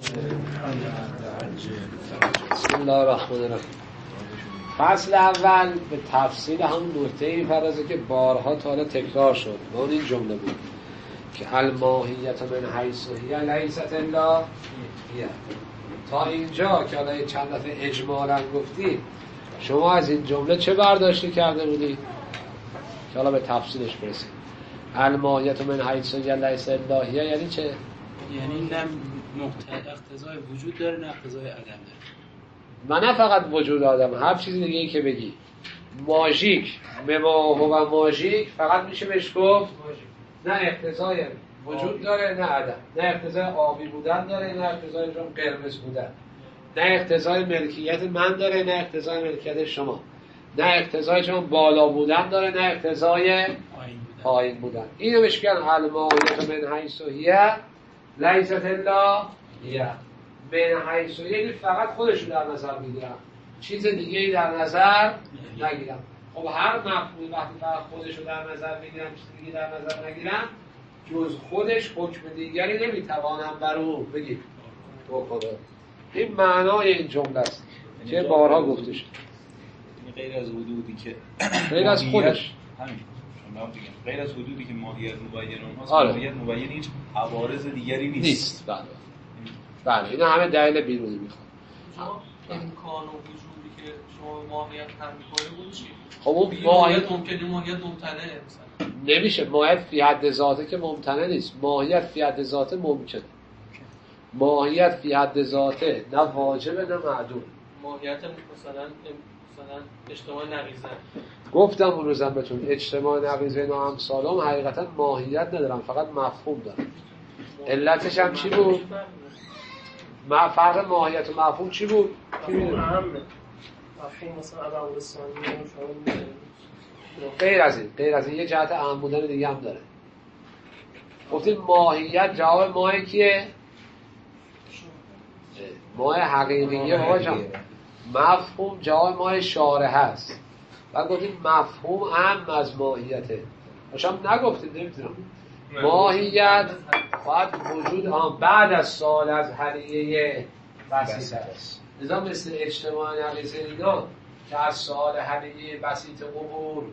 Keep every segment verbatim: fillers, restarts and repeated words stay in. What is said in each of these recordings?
بسم الله الرحمن الرحیم. فصل اول به تفصیل همون نکته این فرازه که بارها تا حالا تکرار شد و اون این جمله بود که الماهیت من حیث هی لیست الا هی. تا اینجا که حالا چند دفعه اجمالا گفتید شما از این جمله چه برداشتی کرده بودید که حالا به تفصیلش برسید؟ الماهیت من حیث هی لیست الا هی یعنی چه؟ یعنی نه نقطه اقتضای وجود داره نه اقتضای عدم داره. و نه فقط وجود آدم، هر چیز دیگه ای که بگی ماژیک مما هو ماژیک فقط میشه بهش گفت نه اقتضای وجود داره نه عدم، نه اقتضای آبی بودن داره نه اقتضای قرمز بودن، نه اقتضای ملکیت من داره نه اقتضای ملکیت شما، نه اقتضای چون بالا بودن داره نه اقتضای پایین بودن. اینو بهش میگن الماهیت من حیث هی لیست الا هی. من حیث یعنی فقط خودشو در نظر میگیرم، چیز دیگه ای در نظر نگیرم. خب هر مفهومی وقتی فقط خودشو در نظر میگیرم چیز دیگه در نظر نگیرم جز خودش حکم دیگری نمیتوانم بر او بگیم بکنم. این معنای این جمله است که بارها گفته شد. غیر از حدودی که غیر از خودش همین شما بگیم غیر از حدودی که ماهیت مبین اونهاست. آره. ماهیت مبین هیچ عوارض دیگری نیست. نیست. بله بله اینا همه دلیل بیرونی میخواد. امکان و وجودی که شما ماهیت هم می‌کنه بود چی؟ خب اون ماهیت ممکنه ماهیت ممتنعه مثلا نمیشه. ماهیت فی حد ذاته که ممتنع نیست. ماهیت فی حد ذاته ممکنه. ماهیت فی حد ذاته نه واجبه نه معدوم. ماهیت مثلا مثلا اجتماع نقیضه. گفتم اون روزم بهتون اجتماع نقیضه و امثالم حقیقتا ماهیت ندارن، فقط مفهوم دارن. علتش هم چی بود؟ ما فرق ماهیت و مفهوم چی بود؟ کی میدونه؟ مفهوم مثلا عدم رسانی شامل غیر از این، غیر از این یه جهت اهم بودن دیگه هم داره. گفتیم ماهیت جواب ماه کیه؟ ماه حقیقیه بابا جان. مفهوم جواب ماه شارح هست. و گفتیم مفهوم اهم از ماهیته. باشم نگفتیم نمیتونم. ماهیت باید وجود آن بعد از سال از حلیه بسیط است. لذا مثل اجتماع نقیضه اینا که از سال حلیه بسیط عبور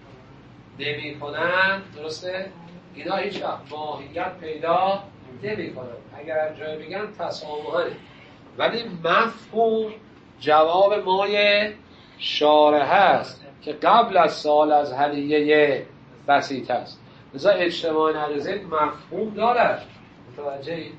نمی کنن، درسته؟ اینا هیچ وقت ماهیت پیدا نمی کنن. اگر از جای بگن تسامحانه. ولی مفهوم جواب مای شارح هست که قبل از سال از حلیه بسیط است. لذا اجتماع نقیضه مفهوم دارد، متوجهی؟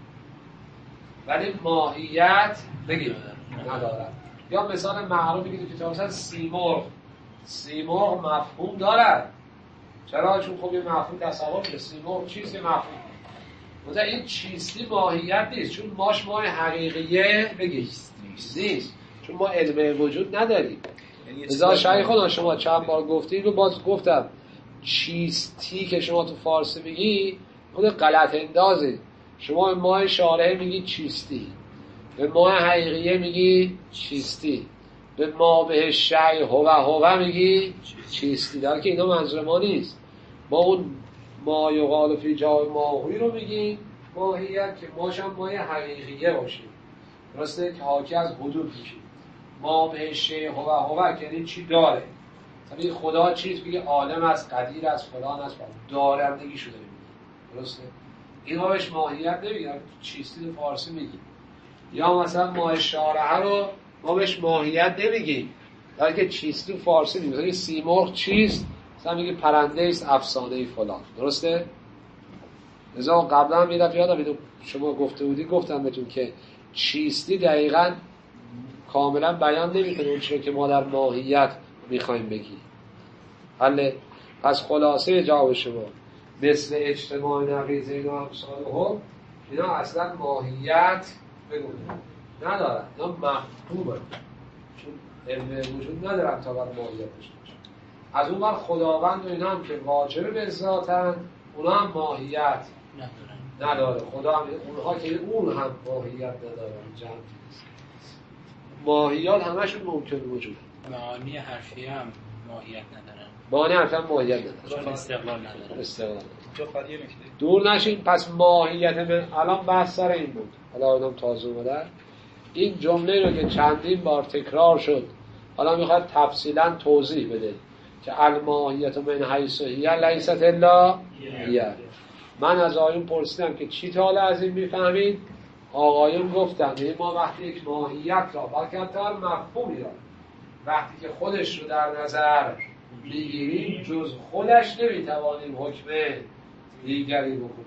ولی ماهیت بگید ندارد. یا مثال معروف بگید که مثلا سیمرغ سیمرغ مفهوم دارد. چرا؟ چون خب یه مفهوم تصور میشه. سیمرغ چیست؟ یه مفهوم. مثلا این چیستی ماهیت نیست، چون ماش ماه حقیقیه بگید نیست، چون ما علم وجود نداریم. لذا شیخ خدا شما چند بار گفتید و باز گفتم چیستی که شما تو فارسی میگی خود غلط اندازه. شما به ماه شارحه میگی چیستی، به ماه حقیقیه میگی چیستی، به ما به شیء هو هو میگی چیستی. در که اینا منظور ما نیست. ما اون ما یقال فی جای ماهی رو میگیم ماهیت که ماشم ماه حقیقیه باشیم، درسته؟ که حاکی از حدود میشیم. ما به شیء هو هو که یعنی چی داره. مثلا خدا چیز بگه عالم است، قدیر است، فلان است، دارندگی شده میگه، درسته؟ اینا بهش ماهیت نمیگن. چیستی تو فارسی میگیم. یا مثلا ماه شارحه رو ما بهش ماهیت نمیگیم، در که چیستی تو فارسی میگیم. مثلا سیمرغ چیست؟ مثلا میگه پرنده است افسانه فلان، درسته؟ لذا قبلا هم یه دفعه یادم شما گفته بودی گفتم بهتون که چیستی دقیقاً کاملا بیان نمیکنه اون چیزی که ما در ماهیت میخوایم بگیم. حله. پس خلاصه جواب شما مثل اجتماع نقیضه اینا امثالهم اینا اصلا ماهیت ندارن، اینا مفهومن، چون علم وجود ندارن تا بر ماهیت داشته باشن. از اون بر خداوند و اینا هم که واجب به ذاتن اونا هم ماهیت نداره. خدا هم اونها که اون هم ماهیت ندارن. جمع ماهیات همشون ممکن وجود. معانی حرفی هم ماهیت ندارن. مانع اصلا ماهیت نداره، چون استقلال نداره. استقلال جو فقط یه نکته دور نشین. پس ماهیت من الان بحث سر این بود، حالا آدم تازه اومدن این جمله رو که چندین بار تکرار شد حالا میخواد تفصیلا توضیح بده که الماهیت من حیث هی لیست الا هی. من از آقایون پرسیدم که چی تا حالا از این میفهمید؟ آقایون گفتن این ما وقتی یک ماهیت را بلکه حتی هر مفهومی را وقتی که خودش رو در نظر میگیریم جز خودش نمیتوانیم حکم دیگری بکنیم.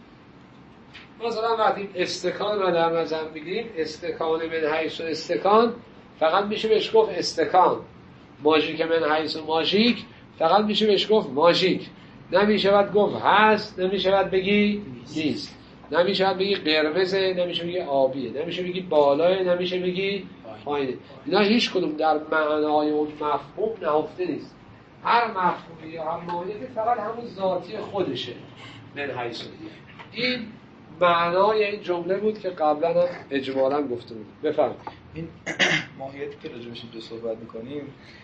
مثلا وقتی استکان رو در نظر میگیریم استکان من حیث و استکان فقط میشه بهش گفت استکان، ماژیک من حیث و ماژیک فقط میشه بهش گفت ماژیک، نمیشه باید گفت هست، نمیشه باید بگی نیست، نمیشه باید بگی قرمزه، نمیشه بگی آبیه، نمیشه بگی بالاه، نمیشه بگی پایینه. اینا هیچ کدوم در معنای اون مفهوم نهفته نیست. هر مفهومی یا هر ماهیتی فقط همون ذاتی خودشه من حیث و هی. این معنای این جمله بود که قبلا هم اجمالا گفته بود. بفهم این ماهیتی که راجبش اینجا صحبت میکنیم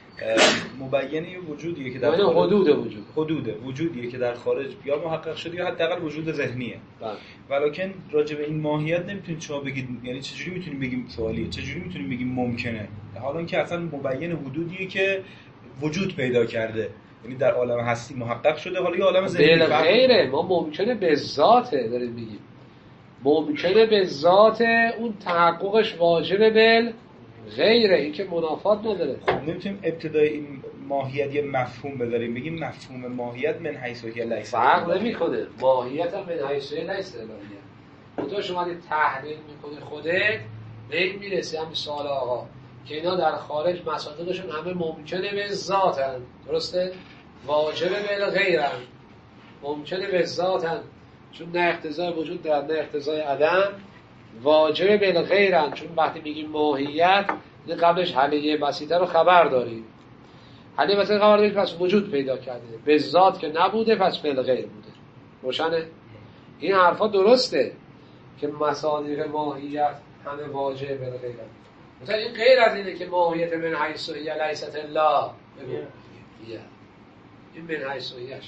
مبین یه وجودیه که در خارج حدود وجود حدود وجودیه که در خارج یا محقق شده یا حداقل وجود ذهنیه. بله. ولکن راجب این ماهیت نمیتونید شما بگید، یعنی چجوری میتونیم بگیم سوالیه، چجوری میتونیم بگیم ممکنه، حالا اینکه اصلا مبین حدودیه که وجود پیدا کرده، یعنی در عالم هستی محقق شده، حالا یه عالم ذهنی بله غیره. ما ممکنه به ذاته داریم میگیم، ممکنه به ذات اون تحققش واجب بل غیره، این که منافات نداره. خب نمیتونیم ابتدای این ماهیت یه مفهوم بذاریم بگیم مفهوم ماهیت من حیث و هی لیس. فرق نمیکنه، ماهیت هم من حیث و هی لیس الهیه. تو شما دی تحلیل میکنی خودت به این میرسی همین سوال آقا که اینا در خارج مصادیقشون همه ممکنه به ذاتن، درسته؟ واجب بل غیرن، ممکنه به ذاتن چون نه اقتضای وجود دارن نه اقتضای عدم، واجب بالغیرن چون وقتی میگیم ماهیت این قبلش حلیه بسیطه رو خبر داریم، حلیه بسیطه خبر داریم پس وجود پیدا کرده، به ذات که نبوده پس بالغیر بوده. روشنه؟ این حرفا درسته که مصادیق ماهیت همه واجب بالغیرن، مثلا این غیر از اینه که ماهیت من حیث و هی لیست الا هی، این من حیث و هیش.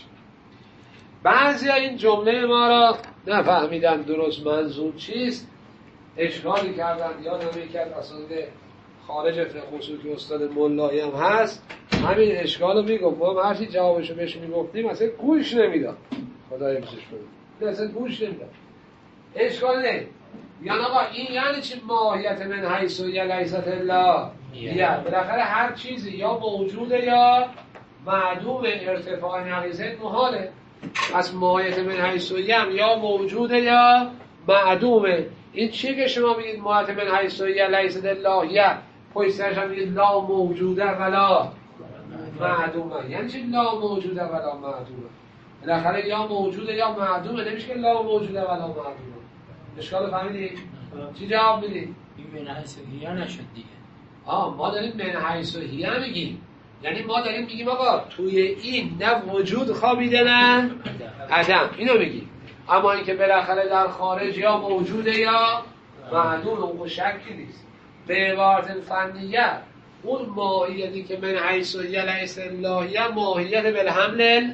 بعضی این جمله ما را نفهمیدن درست منظور چیست، اشکالی کردن. یادم یکی از اساتید خارج فقه اصول که استاد ملایی هم هست همین اشکالو میگفت، ما هر چی جوابشو بهش میگفتیم اصلا گوش نمیداد، خدای حفظش کنه، اصلا گوش نمیداد. اشکال نه، یعنی آقا این یعنی چی ماهیت من حیث و هی لیست الا هی؟ بالاخره هر چیزی یا موجوده یا معدوم، ارتفاع نقیضه محاله. از ماهیت من حیث و هی هم یا موجوده یا معدومه. این چیه که شما میگید ماهیت من حیث و هی لیست الا هی، پشت سرش هم میگید لا موجوده ولا معدومه؟ یعنی چی لا موجوده ولا معدومه؟ بالاخره یا موجوده یا معدومه، نمیشه که لا موجوده ولا معدومه. اشکال فهمیدی؟ چی جواب میدی؟ این من حیث و هی نشد دیگه. آه ما داریم من حیث و هی میگیم، یعنی ما داریم میگیم آقا توی این نه وجود خوابیده نه عدم، اینو میگیم. اما اینکه بالاخره در خارج یا موجوده یا معدوم، اون شکی نیست. به عبارت فنیه اون ماهیتی که من حیث و هی لیس الا هی ماهیت بالحمل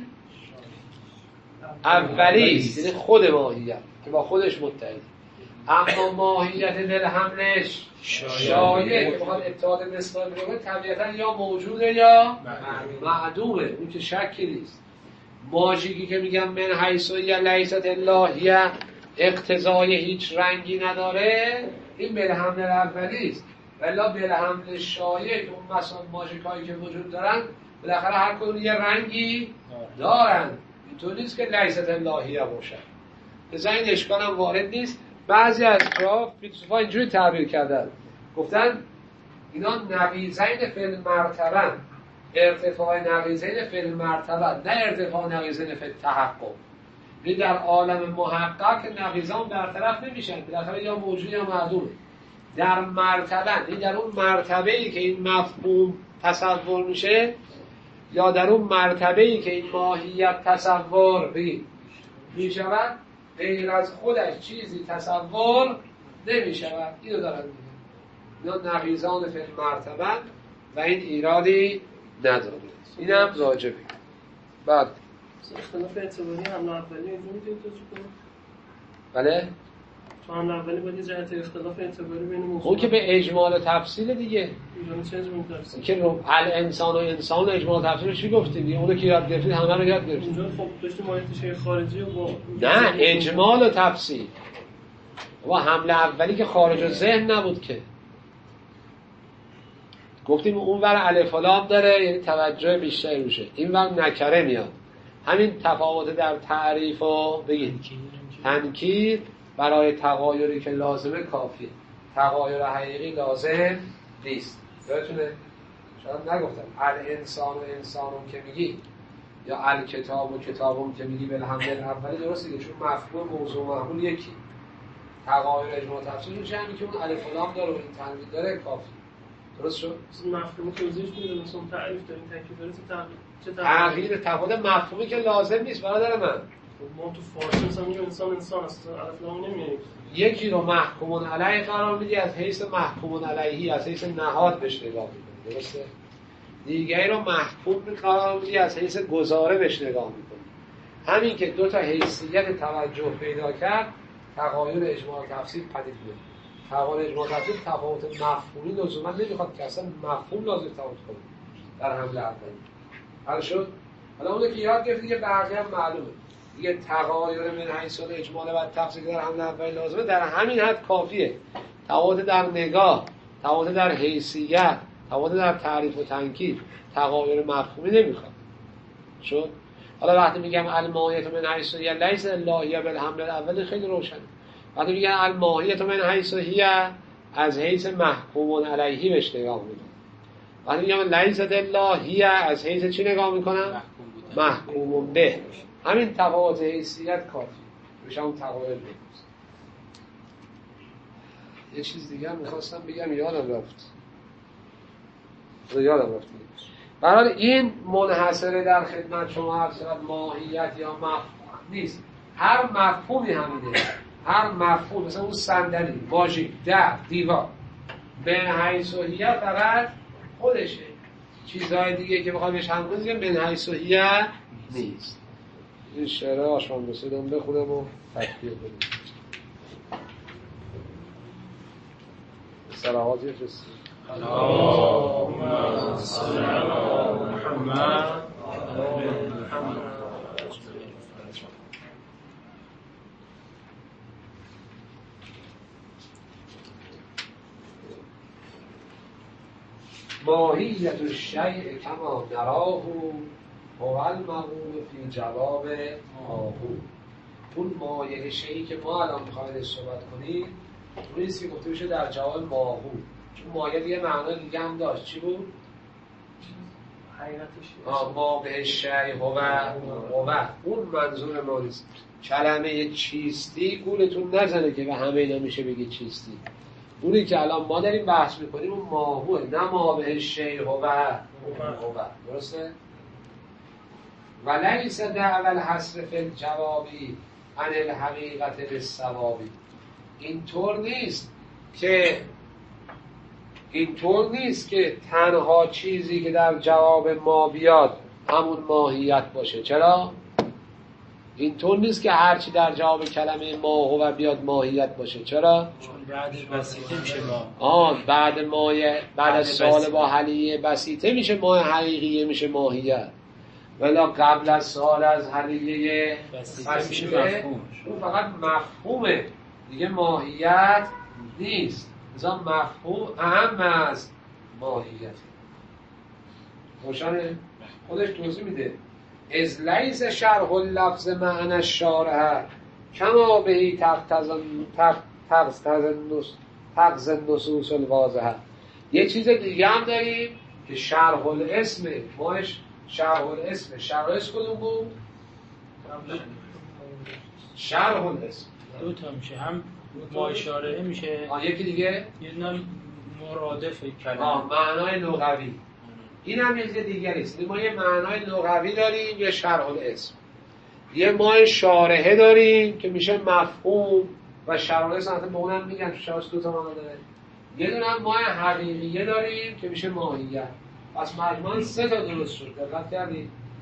اولیست، یعنی خود ماهیت که با خودش متحد. اما ماهیت بالحملش شایع که بخواد اتحاد نسبت بکنه طبیعتا یا موجوده یا معدومه، اون که شکی نیست. ماژیکی که میگم من حیث و هی لیست الا هی اقتضای هیچ رنگی نداره، این بالحمل اولیست. ولی بالحمل شایع که اون مثلا ماژیکایی که وجود دارن بالاخره هر کدوم یه رنگی دارن، اینطور نیست که لیست الا هی باشه. لذا این اشکال هم وارد نیست. بعضی از جا فیلسوفا اینجوری تعبیر کردن، گفتن اینا نقیضین فی المرتبه، ارتفاع نقیضین فی المرتبه، نه ارتفاع نقیضین فی التحقق. این در عالم محقق نقیضان برطرف نمیشن، بالاخره یا موجود یا معدوم. در مرتبه، این در اون مرتبه‌ای که این مفهوم تصور میشه یا در اون مرتبه‌ای که این ماهیت تصور میشود، غیر از خودش چیزی تصور نمی شود. اینو دارن میگن، اینا نقیضان فی المرتبه و این ایرادی نداره. این هم راجبه. بعد اختلاف اعتباری حمله اولی اینجا میتونید توضیح کنید؟ بله؟ تو حمله اولی باید یه جهت اختلاف اعتباری بین موضوع اون که به اجمال و تفصیل دیگه. اینجا چه اجمال و تفصیل؟ که رو الانسان و انسان اجمال و تفصیل چی گفتیم؟ اونو که یاد گرفتید همه رو یاد گرفتید. اونجا خب داشتیم ماهیت شیء خارجی و با نه اجمال و تفصیل. و حمله اولی که خارج از ذهن نبود که. گفتیم اون ور الف و لام داره یعنی توجه بیشتری روشه. این ور نکره میاد. همین تفاوت در تعریف و بگید تنکیر برای تغایری که لازمه کافیه. تغایر حقیقی لازم نیست. یادتونه؟ شاید نگفتم الانسان و انسانون که میگی یا الکتاب و کتابون که میگی بالحمد اولی درست دیگه، چون مفهوم موضوع و محمول یکی. تغایر اجماع تفصیل میشه همین که اون الف و لام داره و این تنوین داره کافی. درست شد؟ مفهوم توضیحش میده مثلا تعریف داریم تکلیف داره چه تغییر تفاوت مفهومی که لازم نیست برادر من. ما تو فارسی مثلا میگیم انسان انسان است، الف لام نمیاریم. یکی رو محکومون علیه قرار میدی از حیث محکومون علیهی، از حیث نهاد بهش نگاه میکنی، درسته؟ دیگری رو محکوم قرار میدی از حیث گزاره بهش نگاه میکنی. همین که دو تا حیثیت توجه پیدا کرد تغایر اجماع تفصیل پدید میاد. تغایر اجماع تفصیل تفاوت مفهومی لزوما نمیخواد که اصلا مفهوم لازم تفاوت کنه در حمله اولی. حالا شد؟ حالا اون که یاد گرفت دیگه بقیه هم معلومه. دیگه تغایر من حیث اجمال و تفصیل در حمله اولی لازمه، در همین حد کافیه. تفاوت در نگاه، تفاوت در حیثیت، تفاوت در تعریف و تنکیر، تغایر مفهومی نمیخواد. شد؟ حالا وقتی میگم الماهیت من حیث هی لیس الا بالحمل الاول خیلی روشنه. وقتی میگم الماهیت من حیث هی از حیث محکوم علیه بهش نگاه میکنم. وقتی میگم لیس الا هی از حیث چی نگاه میکنم؟ محکوم به. همین تفاوت حیثیت کافی. میشه اون تغایر بگوز. یه چیز دیگه هم میخواستم بگم یادم رفت. یادم رفت. برای این منحصره در خدمت شما هر شود ماهیت یا مفهوم نیست. هر مفهومی همینه. هر مفهوم مثلا اون صندلی، ماژیک، در، دیوار به حیث و هیه فقط خودشه. چیزهای دیگه که بخوای بهش هم کنید که من حیث و هیه نیست. این شعر آشان رسیدم بخونم و تکبیر کنیم. صلوات یفرستیم. اللهم صل علی محمد و آل محمد. ماهیت الشیء کما نراه هو المقول فی جواب آهو. اون مایه شیئی که ما الان می‌خوایم صحبت کنیم اون نیست که گفته بشه در جواب ماهو، چون مایه دیگه معنی دیگه هم داشت. چی بود؟ حقیقتش ما به شیء هو هو اون منظور ما نیست. کلمه چیستی گولتون نزنه که به همه اینا میشه بگی چیستی. اونی که الان ما داریم بحث میکنیم اون ماهوه، نه ما به شیء هو هو. درسته؟ ولیس دعوی الحصر فی الجوابی عن الحقیقت بالصوابی. اینطور نیست که اینطور نیست که تنها چیزی که در جواب ما بیاد همون ماهیت باشه. چرا؟ اینطور نیست که هرچی در جواب کلمه ما هو بیاد ماهیت باشه. چرا؟ چون بعد بسیطه میشه ما. آه بعد مایه بعد از سوال با حلیه بسیطه میشه ماه حقیقیه میشه ماهیت. ولی قبل از سوال از حلیه بسیطه میشه مفهوم. اون فقط مفهومه دیگه ماهیت نیست. مثلا مفهوم اهم از ماهیت. روشنه؟ خودش توضیح میده. از لیس شرح اللفظ معنی الشارح کما بهی تغز النصوص الواضحه. یه چیز دیگه هم داریم که شرح الاسم. ماش شرح الاسم. شرح الاسم کدوم بود؟ شرح الاسم دو تا میشه، هم ما اشاره میشه، آه یکی دیگه یه نام مرادف کلمه. آه معنای لغوی. این هم یه چیز دیگه نیست. ما یه معنای لغوی داریم یه شرح الاسم، یه ما شارحه داریم که میشه مفهوم و شرح الاسم. حتی به اونم میگن شاش دو تا معنا داره. یه دونه هم ما حقیقیه داریم که میشه ماهیت. پس مجموعاً سه تا درست شد. دقت کردید؟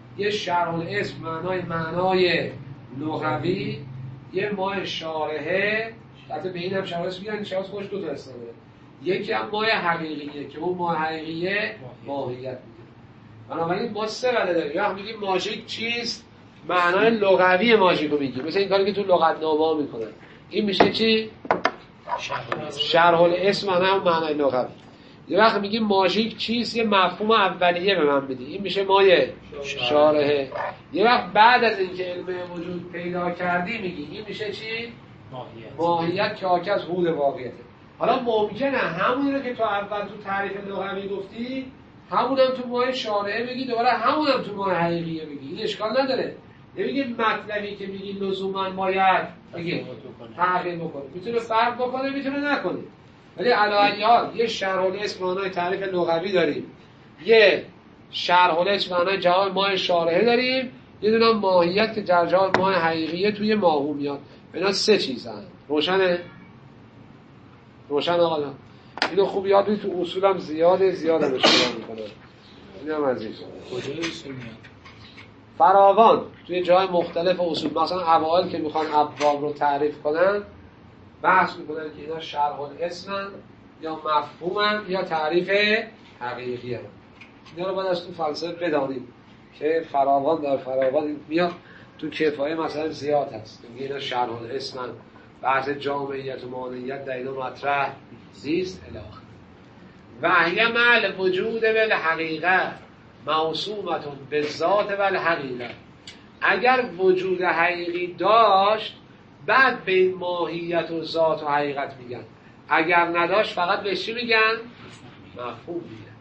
یه شرح الاسم معنای معنای لغوی، یه ماه شارحه، حتی به این هم شرح الاسم میگن، شرح الاسم خودش دو تا اسم داره، یکی هم ماه حقیقیه که اون ماه حقیقیه ماهیت میده. بنابراین ما سه وله داریم. یا میگیم ماژیک چیست؟ معنای لغوی ماژیک رو میگیم، مثل این کاری که تو لغتنامه‌ها میکنن. این میشه چی؟ شرح الاسم معنای اون معنای لغوی. یه وقت میگیم ماژیک چیست، یه مفهوم اولیه به من بدی، این میشه مایه شارحه. یه وقت بعد از اینکه علم وجود پیدا کردی میگی این میشه چی؟ ماهیت. ماهیت که حاکی از حول واقعیته. حالا ممکنه همون رو که تو اول تو تعریف لغوی گفتی همونم تو مایه شارحه بگی، دوباره همونم تو مایه حقیقیه بگی، این اشکال نداره. نمیگه مطلبی که میگی لزوما باید بگی تغییر بکنه، میتونه فرق بکنه میتونه نکنه. ولی علی حال یه شرح الاسم معنای تعریف لغوی داریم، یه شرح الاسم معنای جواب ماه شارحه داریم، یه دونه ماهیت که در جواب ماه حقیقیه توی ماهو میاد. اینا سه چیزن. روشنه؟ روشن آقا؟ اینو خوب یاد بگید، تو اصولم زیاده زیاده به شما میکنه. اینم از این کجای اصول میاد؟ فراوان توی جای مختلف اصول، مثلا اوائل که میخوان ابواب رو تعریف کنن بحث میکنن که اینا شرح الاسمن یا مفهومن یا تعریف حقیقی هم. اینا رو باید از تو فلسفه بدانیم که فراوان در فراوان میاد. تو کفایه مثلا زیاد هست، میگه اینا شرح الاسمن، بحث جامعیت و مانعیت در اینا مطرح زیست الاخر. و هی مع وجود بالحقیقه موصومتون به ذات و الحقیقه. اگر وجود حقیقی داشت بعد به این ماهیت و ذات و حقیقت میگن، اگر نداشت فقط به چی میگن؟ مفهوم میگن.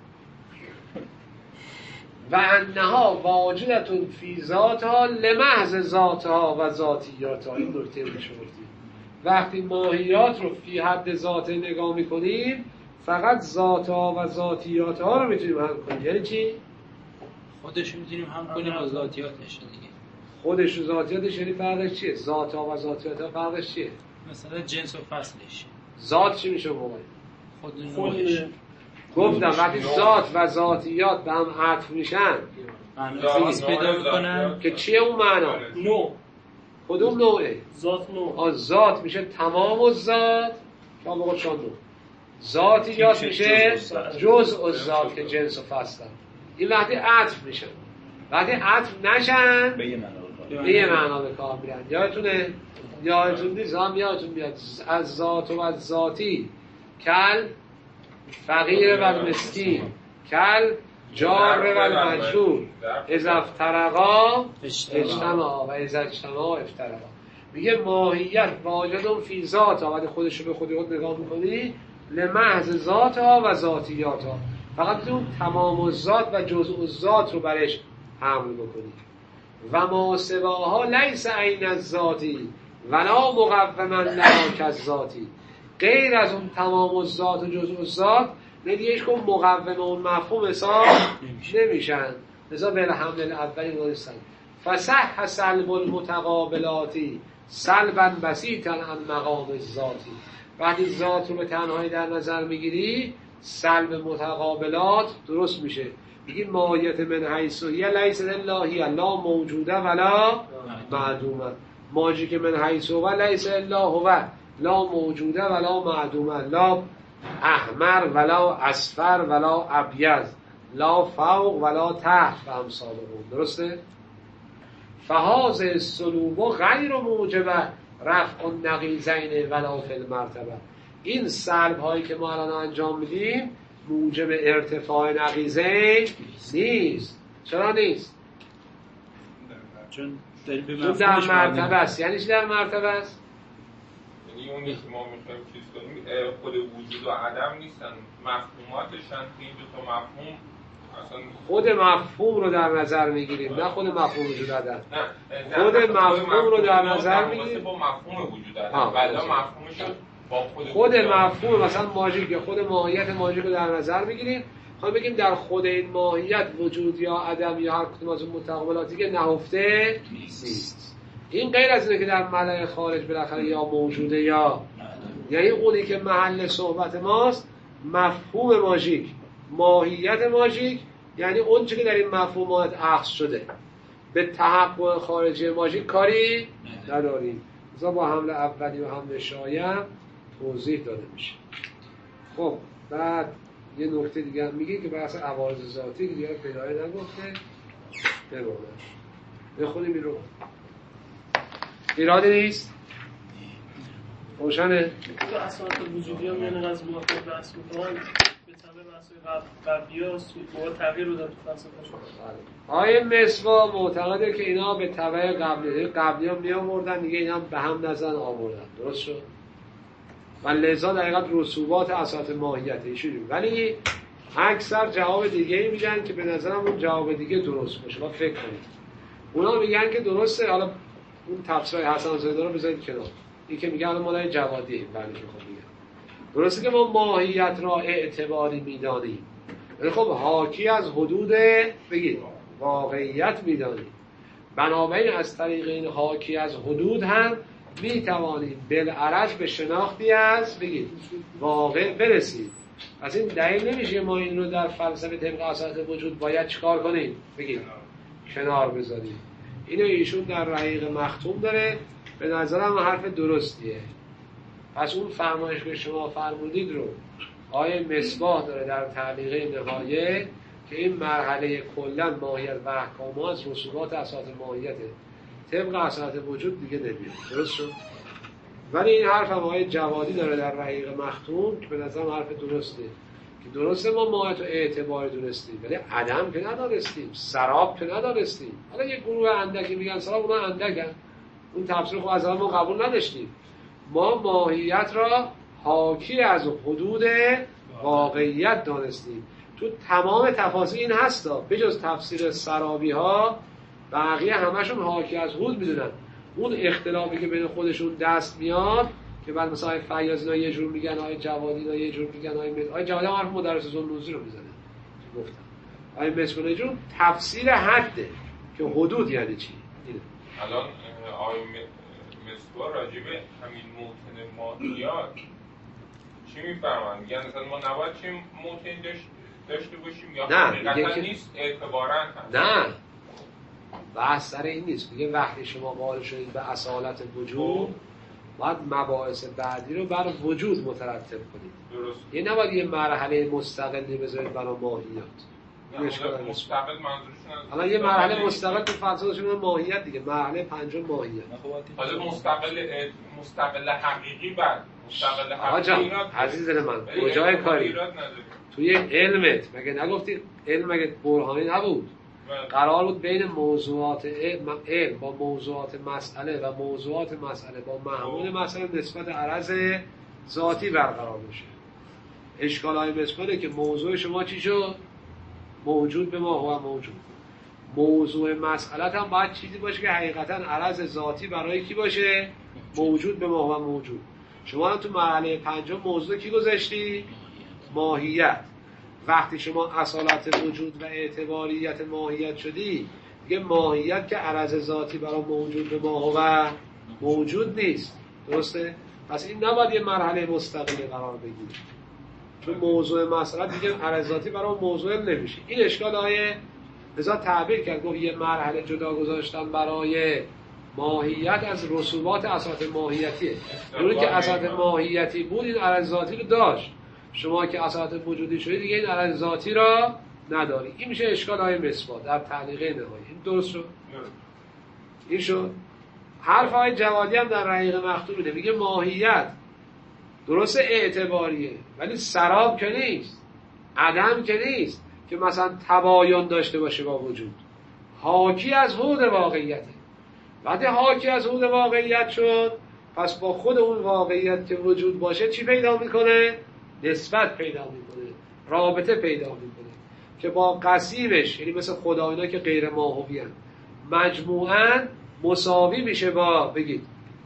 و انها واجدتون فی ذاتها لمحض ذاتها و ذاتیاتها. این نکته رو شوردیم، وقتی ماهیات رو فی حد ذات نگاه میکنیم فقط ذاتها و ذاتیاتها رو میتونیم حل کنیم. یعنی چی؟ خودش میتونیم هم کنیم با ذاتیاتش دیگه. خودش و ذاتیاتش یعنی فرقش چیه؟ ذاتها و ذاتیاتها فرقش چیه؟ مثلا جنس و فصلش. ذات چی میشه موقع؟ خود نوعش. گفتم وقتی ذات و ذاتیات به هم عطف میشن معنی خاص پیدا میکنن که چیه اون معنا؟ نوع. کدوم نوعه؟ ذات نوع. آه ذات میشه تمام الذات، شما بگو چون نوع. ذاتیات میشه جزء الذات که جنس و فصل. این وقتی عطف میشن، وقتی عطف نشن به یه معنا به یه معنا به کار میرن. یادتونه؟ یادتون نیست؟ هم یادتون بیاد از ذات و از ذاتی کل فقیر و مسکین کل جار و مجرور اذا افترقا اجتماع و اذا اجتماع افترقا. میگه ماهیت واجدون فی ذات ها، ولی خودش رو به خودی خود نگاه میکنی لمحض ذات ها و ذاتیات ها، فقط اون تمام الذات و جزء الذات رو برش حمل بکنی. و ما سواها لیس عین الذاتی ولا مقوما لها کالذاتی. غیر از اون تمام الذات و جزء الذات ندیش کن مقوم اون مفهوم حساب نمیشن. لذا به الحمد الاولی نورستن فصح سلب المتقابلاتی سلبا بسیطا عن مقام الذاتی. وقتی ذات رو به تنهایی در نظر میگیری سلب متقابلات درست میشه. میگی ماهیت من حیث هی لیس الا هی، لا موجوده ولا معدومه. ماجی که من حیث هو لیس الا هو، لا موجوده ولا معدومه، لا احمر ولا اصفر ولا ابیض، لا فوق ولا تحت و امثال اون. درسته؟ فهاذ السلوب غیر موجبه رفع النقیضین ولا فی المرتبه. این سلب هایی که ما الان انجام میدیم موجب ارتفاع نقیضین نیست. چرا نیست؟ چون در به چون در مرتبه است. یعنی چی در مرتبه است؟ یعنی اونی که ما میخوایم چیز کنیم خود وجود و عدم نیستن، مفهوماتشن. این دو تا مفهوم اصلا خود مفهوم رو در نظر میگیریم، نه خود مفهوم وجود عدم. نه خود مفهوم رو در نظر میگیریم با مفهوم وجود عدم. آه، بعدا مفهومش با خود خود مفهوم مثلا ماژیک یا خود ماهیت ماژیک رو در نظر میگیریم، خواهیم بگیم در خود این ماهیت وجود یا عدم یا هر کدوم از اون متقابلاتی که نهفته نیست. این غیر از اینه که در ملأ خارج بالاخره یا موجوده یا، یعنی اونی که محل صحبت ماست مفهوم ماژیک، ماهیت ماژیک، یعنی اون چیزی که در این مفهومات اخذ شده. به تحقق خارجی ماژیک کاری نداریم. مثلا با حمل اولی و حمل شایع توضیح داده میشه. خب بعد یه نکته دیگه هم میگه که بحث عوارض ذاتی که دیگه پیدای نگفته بمونه. بخونیم این رو. ایرادی نیست؟ روشنه؟ تو اساسات وجودی هم یعنی از موافق بحث میکنن به طبع بحثای قبلی ها با تغییر رو در تو فلسفه‌شون. آیه مصباح معتقده که اینا به طبع قبلی قبلی ها می آوردن دیگه اینا به هم نزن آوردن. درست شد؟ و لذا در حقیقت رسوبات اساسات ماهیتی شدیم. ولی اکثر جواب دیگه ای میگن که به نظرم اون جواب دیگه درست باشه. با فکر کنید. اونا میگن که درسته. حالا اون تفسیر حسن زاده رو بذارید کنار. این که میگن الان مالای جوادی بله که خب میگن درسته که ما ماهیت را اعتباری میدانیم ولی خب حاکی از حدود بگید واقعیت میدانیم. بنابراین از طریق این حاکی از حدود هم میتوانیم بالعرض به شناختی از بگید واقع برسیم. از این دلیل نمیشه ما این رو در فلسفه طبق اساسات وجود باید چیکار کنیم؟ بگید کنار بذاریم. اینو ایشون در رحیق مختوم داره. به نظرم حرف درستیه. پس اون فرمایش که شما فرمودید رو آیه مصباح داره در تعلیق نهایه که این مرحله کلا ماهیت و احکام از رسوبات اساسات ماهیته طبق اساسات وجود دیگه نمیاد. درست شد؟ ولی این حرف هم آیه جوادی داره در رحیق مختوم که به نظرم حرف درسته که درسته ما ماهیت و اعتباری دونستیم ولی عدم که ندارستیم، سراب که ندارستیم. حالا یه گروه اندکی میگن سراب، اونا اندکن. اون تفسیر خب از ما قبول نداشتیم. ما ماهیت را حاکی از حدود واقعیت دانستیم. تو تمام تفاسیر این هستا بجز تفسیر سرابی ها بقیه همشون حاکی از حدود میدونن. اون اختلافی که بین خودشون دست میاد که بعد مثلا آیه فیاض اینا یه جور میگن، آیه جوادی اینا یه جور میگن، آیه مد آیه جوادی هم حرف مدرس ذوالنوزی رو میزنه گفتم. آیه مسکون یه جور تفسیر حده که حدود یعنی چی. اینه. الان آیه مصباح راجع به همین موطن ماهیات چی میفرمان؟ میگن مثلا ما نباید چی موطن داشت داشته باشیم یا حقیقتا که... نیست اعتباراً هم؟ نه بحث سر این نیست. میگه وقتی شما قائل شدید به اصالت وجود باید مباحث بعدی رو بر وجود مترتب کنید. درست. یه نباید یه مرحله مستقلی بذارید برای ماهیات. مستقل منظورشون الان یه مرحله مستقل تو فلسفه‌شون ماهیت دیگه، مرحله پنجم ماهیت. حالا مستقل مستقل حقیقی بعد مستقل حقیقی عزیز من کجای کاری توی علمت مگه نگفتی علم مگه برهانی نبود؟ قرار بود بین موضوعات علم با موضوعات مسئله و موضوعات مسئله با محمول مسئله نسبت عرض ذاتی برقرار بشه. اشکال های مسئله که موضوع شما چی شد؟ موجود به ما هو موجود. موضوع مسئلت هم باید چیزی باشه که حقیقتا عرض ذاتی برای کی باشه؟ موجود به ما هو موجود. شما هم تو مرحله پنجم موضوع کی گذاشتی؟ ماهیت. وقتی شما اصالت وجود و اعتباریت ماهیت شدی دیگه ماهیت که عرض ذاتی برای موجود به ما هو موجود نیست. درسته؟ پس این نباید یه مرحله مستقلی قرار بگیره. چون موضوع مسئله دیگه عرض ذاتی برای موضوع نمیشه. این اشکال های لذا تعبیر کرد گفت یه مرحله جدا گذاشتن برای ماهیت از رسوبات اساسات ماهیتیه. اونی که اساسات ماهیتی بود این عرض ذاتی رو داشت. شما که اساسات وجودی شدید دیگه این عرض ذاتی را نداری. این میشه اشکال های مصباح در تعلیق نهایی. این درست شد؟ این شد. حرف های جوادی هم در رحیق مختوم میده. میگه ماهیت درست اعتباریه ولی سراب که نیست، عدم که نیست که مثلا تباین داشته باشه با وجود. حاکی از حدود واقعیته. وقتی حاکی از حدود واقعیت شد پس با خود اون واقعیت که وجود باشه چی پیدا میکنه؟ نسبت پیدا میکنه، رابطه پیدا میکنه که با قسیمش، یعنی مثل خداینا که غیر ماهوی هستند، مجموعاً مساوی میشه با بگید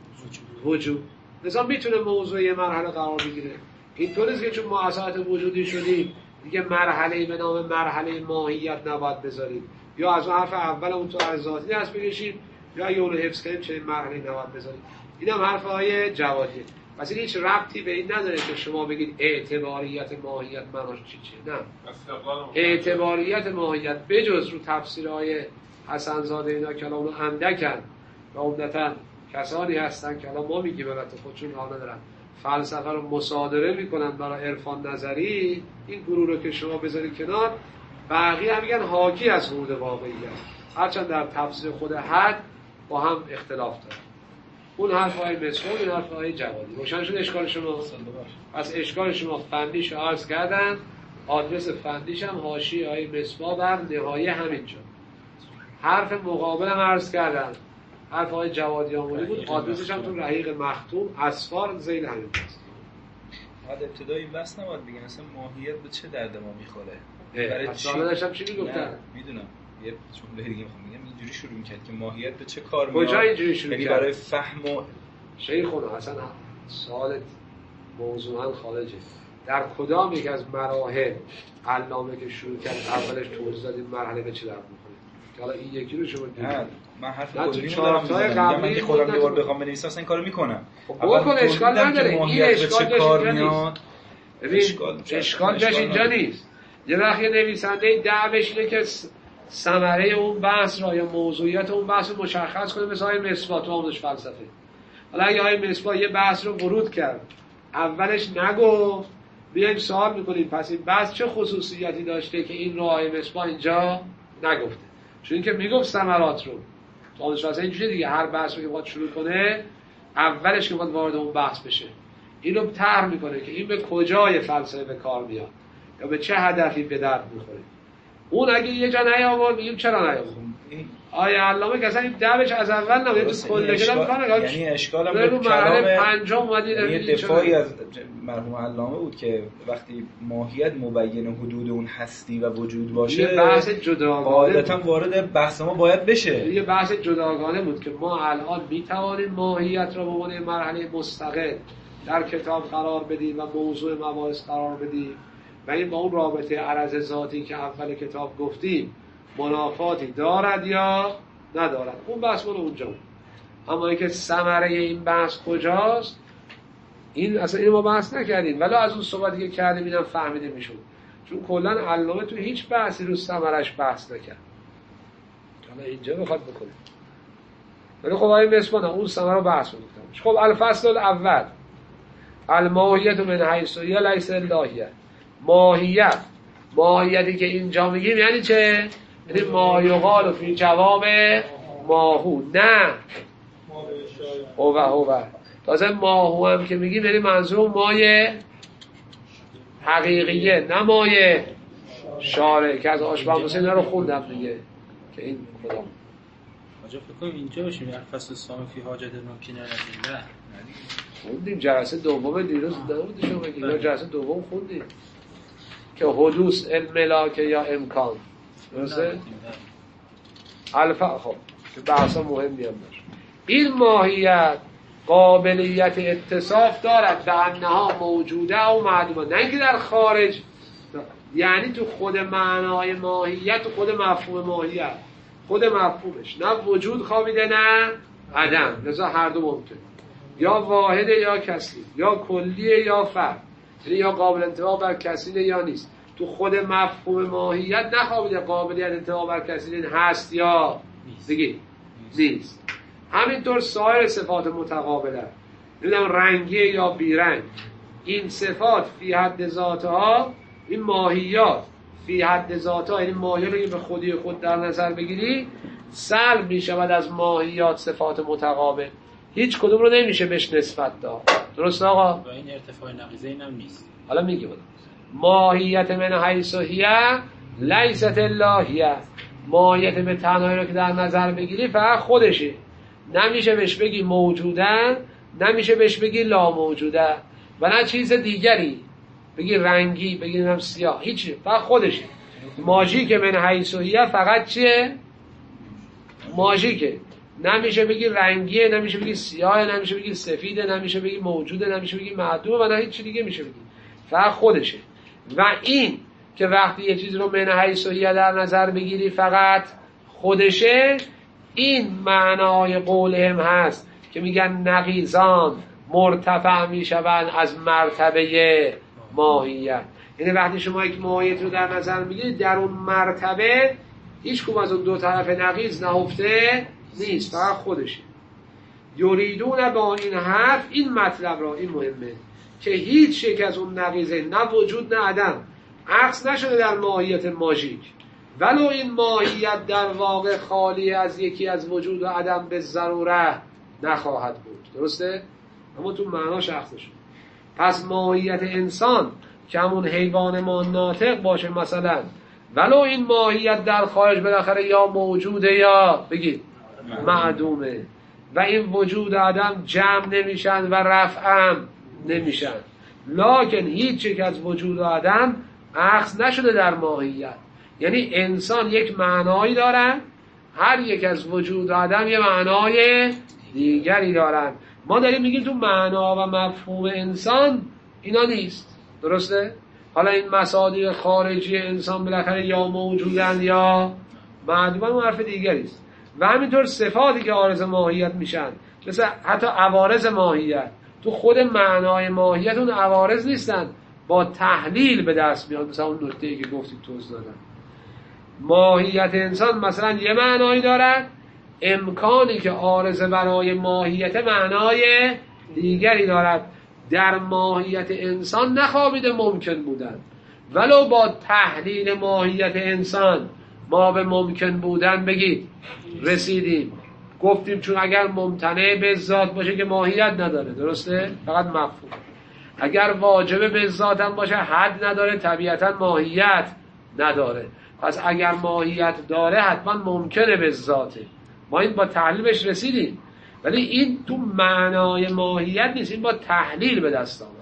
وجود. لذا میتونه موضوع یه مرحله قرار بگیره. اینطوریه که چون ما اساسات وجودی شدیم دیگه مرحله به نام مرحله ماهیت نباید بذاریم، یا از اون حرف اول اون تو از ذاتی هست بگیشیم، یا اگه اون حفظ کنیم چه مرحله نباید بذاریم. اینم حرفهای جوادیه. پس این هیچ ربطی به این نداره که شما بگید اعتباریت ماهیت معناش چی چیه. نه، اعتباریت ماهیت بجز رو تفسیرهای حسن زاده اینا کلام رو اندکن و عمدتاً کسانی هستن که الان ما میگیم البته خودشون حال ندارن فلسفه رو مصادره میکنن برای عرفان نظری، این گروه رو که شما بذارید کنار، بقیه هم میگن حاکی از حدود واقعیت، هرچند در تفسیر خود حد با هم اختلاف داره. اون حرفای مسعود، این حرفای جوادی. روشن شد اشکال شما؟ پس اشکال شما فندیش رو عرض کردن، آدرس فندیش هم حاشیه های مصباح بر نهایه همینجا. حرف مقابل هم عرض کردن، حرف های جوادی آمولی بود، آدرسش هم تو رحیق مختوم اسفار زیل همین است. بعد ابتدایی بس نباید بگن اصلا ماهیت به چه درد ما میخوره. برای چی؟ اصلا داشتم چی میگفتن؟ میدونم یه جمله دیگه میخوام بگم، اینجوری شروع میکرد که ماهیت به چه کار میاد. کجا اینجوری شروع یعنی کرد؟ برای فهم و شیخونا اصلا سوالت موضوعاً خارجه. در کدام یک از مراحل علامه که شروع کرد اولش توضیح دادیم مرحله به چه درد میخوره؟ که حالا این یکی رو شما دیدید. نه من حرف نه، تو کلی چهارتای می‌ذارم، قبلی من که خودم خودت- یه بار بخوام بنویسم اصلا این کارو میکنم. بکن، اشکال نداره. این اشکال چه کار جاش اینجا میاد. ببین اشکال- اشکال جاش اشکال اینجا نداره. نیست. یه وقت یه نویسنده دعوش اینه که س- ثمره اون بحث را یا موضوعیت اون بحث رو مشخص کنه، مثل های مصباح تو آموزش فلسفه. حالا اگه های مصباح یه بحث رو ورود کرد اولش نگفت، بیایم سوال میکنیم پس این بحث چه خصوصیتی داشته که این رو های مصباح اینجا نگفته؟ چون اینکه میگفت ثمرات رو تو آموزش فلسفه اینجوری دیگه، هر بحث رو که باید شروع کنه اولش که باید وارد اون بحث بشه اینو طرح میکنه که این به کجای فلسفه به کار میاد یا به چه هدفی به درد میخوره. اون اگه یه جا نیاورد میگیم چرا نیاورد؟ آیا علامه که اصلا این دبش از اول نبود تو کل کلام میکنه، یعنی اشکال هم رو به مرحله کلام پنجم اومدید یه این دفاعی چرا؟ از مرحوم علامه بود که وقتی ماهیت مبین حدود اون هستی و وجود باشه یه بحث جداگانه قاعدتا بود. وارد بحث ما باید بشه. یه بحث جداگانه بود که ما الان میتوانیم ماهیت را به عنوان مرحله مستقل در کتاب قرار بدیم و موضوع مباحث قرار بدیم و این با اون رابطه عرض ذاتی که اول کتاب گفتیم منافاتی دارد یا ندارد. اون بحث مال اونجا بود. اما اینکه ثمره این بحث کجاست این اصلا اینو ما بحث نکردیم، ولی از اون صحبتی که کردیم اینم فهمیده میشد، چون کلا علامه تو هیچ بحثی رو ثمرش بحث نکرد. حالا اینجا بخواد بکنه ولی خب آیه مسمانه اون ثمره رو بحث میکنه. خب الفصل الاول الماهیت من حیث یا لیس اللاهیه. ماهیت ماهیتی که اینجا میگیم یعنی چه؟ یعنی ما یقال فی جواب ماهو، نه هو هو. تازه ماهو هم که میگیم یعنی منظور مای حقیقیه، نه مای شاره که از آشبه حسین رو خوندم دیگه که این خدا آجا فکر کنم اینجا باشیم الفصل الثامن فی حاجت ممکنه نه خوندیم جلسه دوم دیروز نبود شما بگید یا جلسه دوم خوندیم که حدوث الملاک یا امکان درسته؟ الفا خب که بحثا مهمی هم داشت. این ماهیت قابلیت اتصاف دارد به انها موجوده و معلومه، نه اینکه در خارج، یعنی تو خود معنای ماهیت و خود مفهوم ماهیت خود مفهومش نه وجود خوابیده نه عدم، لذا هر دو ممکن، یا واحده یا کسی، یا کلیه یا فرد، یعنی یا قابل انطباق بر کسی یا نیست. تو خود مفهوم ماهیت نخوابیده قابلیت انطباق بر کسی هست یا دیگه نیست. همینطور سایر صفات متقابله، نمیدونم رنگی یا بیرنگ، این صفات فی حد ذاتها، این ماهیات فی حد ذاتها، این ماهیات که به خودی خود در نظر بگیری سلب می شود از ماهیات صفات متقابل، هیچ کدوم رو نمیشه بهش نسبت داد. درست آقا؟ و این ارتفاع نقیضه این هم نیست. حالا میگه بودم ماهیت من حیث هیه لیست اللاهیه، ماهیت به تنهایی رو که در نظر بگیری فقط خودشه، نمیشه بهش بگی موجودن، نمیشه بهش بگی لا موجوده و نه چیز دیگری، بگی رنگی بگی نم سیاه، هیچی، فقط خودشه. ماژیک من حیث هیه فقط چیه؟ ماژیکه، نمیشه بگی رنگیه، نمیشه بگی سیاهه، نمیشه بگی سفیده، نمیشه بگی موجوده، نمیشه بگی معدومه و نه هیچ چیز دیگه میشه بگی، فقط خودشه. و این که وقتی یه چیز رو من حیث هیه در نظر بگیری فقط خودشه، این معنای قولهم هست که میگن نقیضان مرتفع میشوند از مرتبه ماهیت. یعنی وقتی شما یک ماهیت رو در نظر میگیرید در اون مرتبه هیچ کدوم از اون دو طرف نقیض نهفته نیست، فقط خودشه. یریدون با این حرف این مطلب را، این مهمه که هیچ یک از اون نقیضه نه وجود نه عدم عکس نشده در ماهیت ماژیک، ولو این ماهیت در واقع خالی از یکی از وجود و عدم به ضروره نخواهد بود. درسته؟ اما تو معناش عکس شد. پس ماهیت انسان که همون حیوان ما ناطق باشه مثلا، ولو این ماهیت در خارج بالاخره یا موجوده یا بگید معدومه و این وجود عدم جمع نمیشن و رفعم نمیشن، لکن هیچ یک از وجود و عدم عکس نشده در ماهیت. یعنی انسان یک معنایی دارن، هر یک از وجود و عدم یه معنای دیگری دارن. ما داریم میگیم تو معنا و مفهوم انسان اینا نیست. درسته؟ حالا این مصادیق خارجی انسان بالاخره یا موجودن یا معدومن، اون حرف دیگری است. و همینطور صفاتی که عارض ماهیت میشن، مثل حتی عوارض ماهیت، تو خود معنای ماهیت اون عوارض نیستن، با تحلیل به دست میاد. مثلا اون نکته‌ای که گفتید توضیح دادم، ماهیت انسان مثلا یه معنایی دارد، امکانی که عارض برای ماهیت معنای دیگری دارد. در ماهیت انسان نخوابیده ممکن بودن، ولو با تحلیل ماهیت انسان ما به ممکن بودن بگید رسیدیم. گفتیم چون اگر ممتنع به ذات باشه که ماهیت نداره، درسته؟ فقط مفهوم. اگر واجب به ذات هم باشه حد نداره، طبیعتا ماهیت نداره. پس اگر ماهیت داره حتما ممکنه به ذاته. ما این با تحلیلش رسیدیم، ولی این تو معنای ماهیت نیست، این با تحلیل به دست آمد.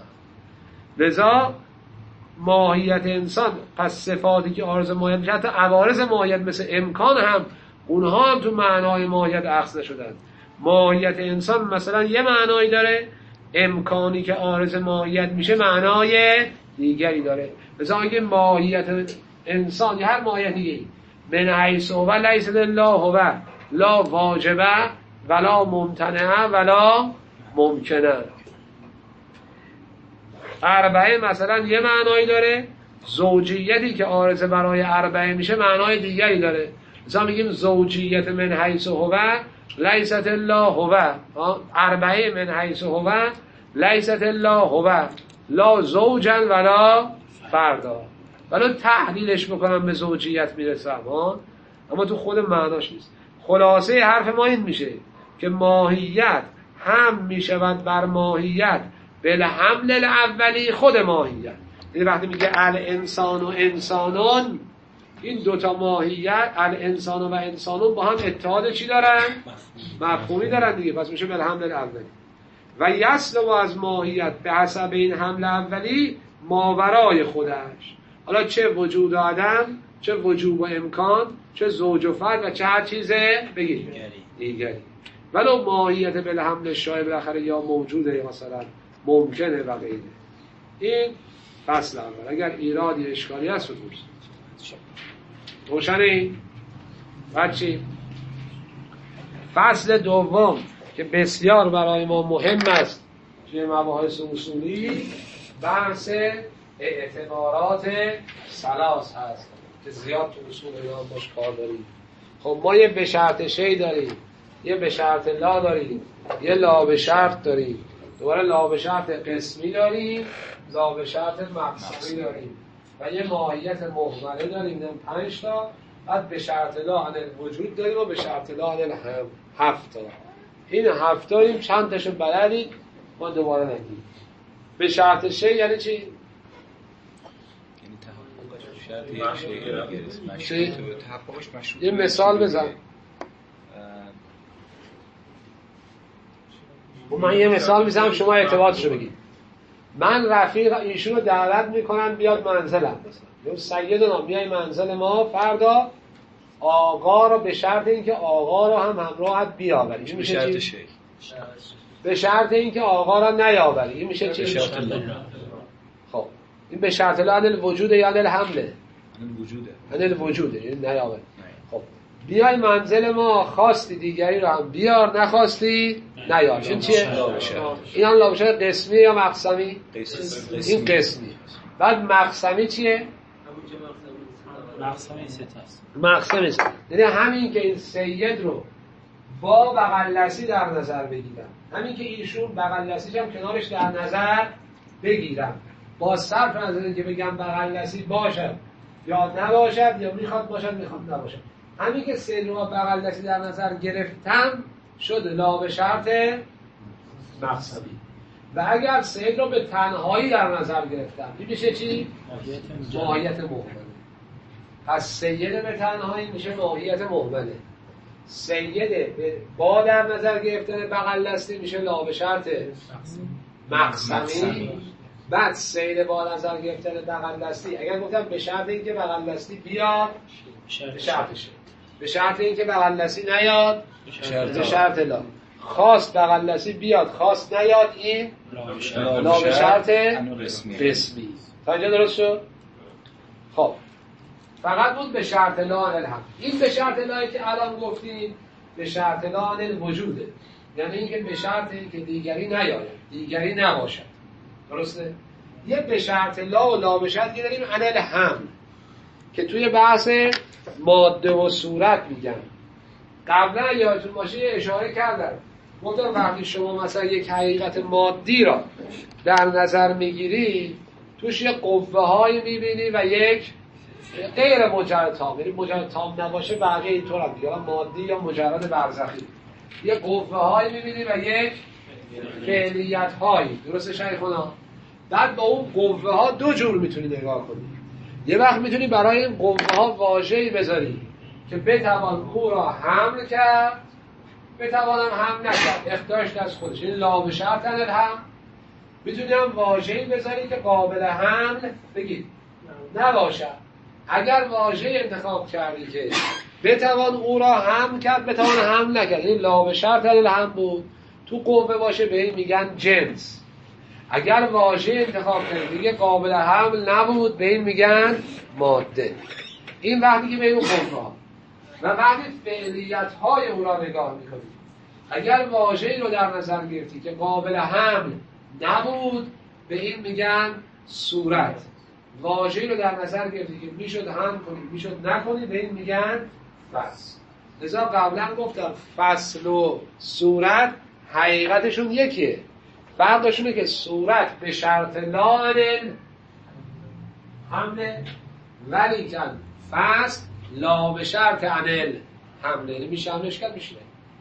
لذا ماهیت انسان، پس صفاتی که عارض ماهیت میشه، حتی عوارض ماهیت مثل امکان هم، اونها هم تو معنای ماهیت اخذ نشدن. ماهیت انسان مثلا یه معنایی داره، امکانی که عارض ماهیت میشه معنای دیگری داره. لذا اگه ماهیت انسان یا هر ماهیت دیگه من حیث هو لیس لله هو لا واجبه ولا ممتنعه ولا ممکنه، اربعه مثلا یه معنایی داره، زوجیتی که عارض برای اربعه میشه معنای دیگری داره. مثلا میگیم زوجیت من حیث هو لیست الا هو، اربعه من حیث هو لیست الا هو لا زوجا ولا فردا، ولی تحلیلش بکنم به زوجیت میرسم ها، اما تو خود معناش نیست. خلاصه حرف ما این میشه که ماهیت هم میشود بر ماهیت بالحمل الاولی خود ماهیت. این وقتی میگه الانسان و انسانون، این دوتا ماهیت الانسان و انسانون با هم اتحاد چی دارن؟ مفهومی دارن دیگه، پس میشه بالحمل الاولی. و یسلو از ماهیت به حسب این حمل اولی ماورای خودش، حالا چه وجود و عدم، چه وجوب و امکان، چه زوج و فرد و چه هر چیزه بگید دیگری، ولو ماهیت بالحمل شایع بالاخره یا موجوده یا مثلا ممکنه و غیره. این فصل اول. اگر ایرادی اشکالی هست رو دوست روشنه این بچی. فصل دوم که بسیار برای ما مهم است توی مباحث اصولی، بحث اعتبارات ثلاث هست که زیاد تو اصول اینا باش کار داریم. خب ما یه به شرط شی داریم، یه به شرط لا داریم، یه لا به شرط داریم، دوباره لا به شرط قسمی داریم، لا به شرط مقصدی داریم و یه ماهیت محوره داریم، این پنج تا. بعد به شرط لا عن الوجود داریم و به شرط لا عن الهم هفت تا. این هفت تاییم چند تاشو بلدید ما دوباره نگیم. به شرط شی یعنی چی؟ یعنی تحققش شرط تحققش مشروط. یه مثال بزن. من یه مثال میزنم شما اعتباطشو بگید. من رفیق ایشون رو دعوت میکنم بیاد منزلم، مثلا سیدنا میای منزل ما فردا، آقا رو به شرط اینکه آقا رو هم همراهت بیاوری. این میشه شرط چی؟ شی. به شرط اینکه آقا رو نیاوری. این میشه چی؟ به شرط لا. خب این به شرط لا عدل وجوده یا عدل حمله؟ عدل وجوده. عدل وجوده، یعنی نیاوری. خب بیای منزل ما، خواستی دیگری رو هم بیار، نخواستی نیار. این چیه؟ این هم لابشه قسمی یا مقسمی؟ این قسمی. بعد مقسمی چیه؟ مقسم این سه تاست. مقسم این سه. یعنی همین که این سید رو با بغل‌دستی در نظر بگیرم، همین که ایشون بغل‌دستیش هم کنارش در نظر بگیرم، با صرف نظر اینکه بگم بغل‌دستی باشد یا نباشد یا میخواد باشد میخواد نباشد، همین که سید رو با بغل‌دستی در نظر گرفتم شد لا به شرط مقسمی. و اگر سید رو به تنهایی در نظر گرفتم این میشه چی؟ ماهیت مهمله. پس سید به تنهایی میشه ماهیت مهمله. سید با در نظر گرفتن بغل دستی میشه لا به شرط مقسمی. بعد سید با نظر گرفتن بغل دستی اگر گفتم به شرط اینکه بغل دستی بیاد به شرطشه، به شرط اینکه بغل دستی نیاد به شرط لا. خواست بغل دستی بیاد خواست نیاد این لا به شرط قسمی. تا اینجا درست شد؟ خب فقط بود به شرط لا عن الحق. این به شرط لایی که الان گفتیم به شرط لا عن الوجوده، یعنی اینکه به شرط اینکه دیگری نیاید دیگری نباشد. درسته؟ یه به شرط لا و لا به شرط که داریم عن الحمل که توی بحث ماده و صورت میگن. قبلا یادتون باشه اشاره کردم گفتم وقتی شما مثلا یک حقیقت مادی را در نظر میگیری توش یه قوه هایی میبینی و یک غیر مجرد تام، یعنی مجرد تام نباشه بقیه اینطور هم یا مادی یا مجرد برزخی، یه قوه هایی میبینی و یک فعلیت هایی. درسته شیخونا؟ بعد با اون قوه ها دو جور میتونی نگاه کنی. یه وقت میتونی برای این قوه ها واژه‌ای بذاری که بتوان او را حمل کرد بتوانم حمل نکرد، اختیارش دست خودش، این لا به شرط عن الحمل. میتونی هم واژه‌ای بذاری که قابل حمل بگید نباشد. اگر واژه انتخاب کردی که بتوان او را حمل کرد بتوان حمل نکرد، این لا به شرط عن الحمل بود، تو قوه باشه به این میگن جنس. اگر واژه انتخاب کردی دیگه قابل حمل نبود به این میگن ماده. این وقتی که به این قوه ها و وقتی فعلیت های او را نگاه میکنی، اگر واژه‌ای رو در نظر گرفتی که قابل حمل نبود به این میگن صورت. واژه‌ای رو در نظر گرفتی که میشد حمل کنی میشد نکنی به این میگن فصل. لذا قبلا گفتم فصل و صورت حقیقتشون یکیه، فرقشونه که صورت به شرط لا عن الحمل ولی کن فصل لا به شرط عن الحمل، یعنی میشه همش کرد میشه.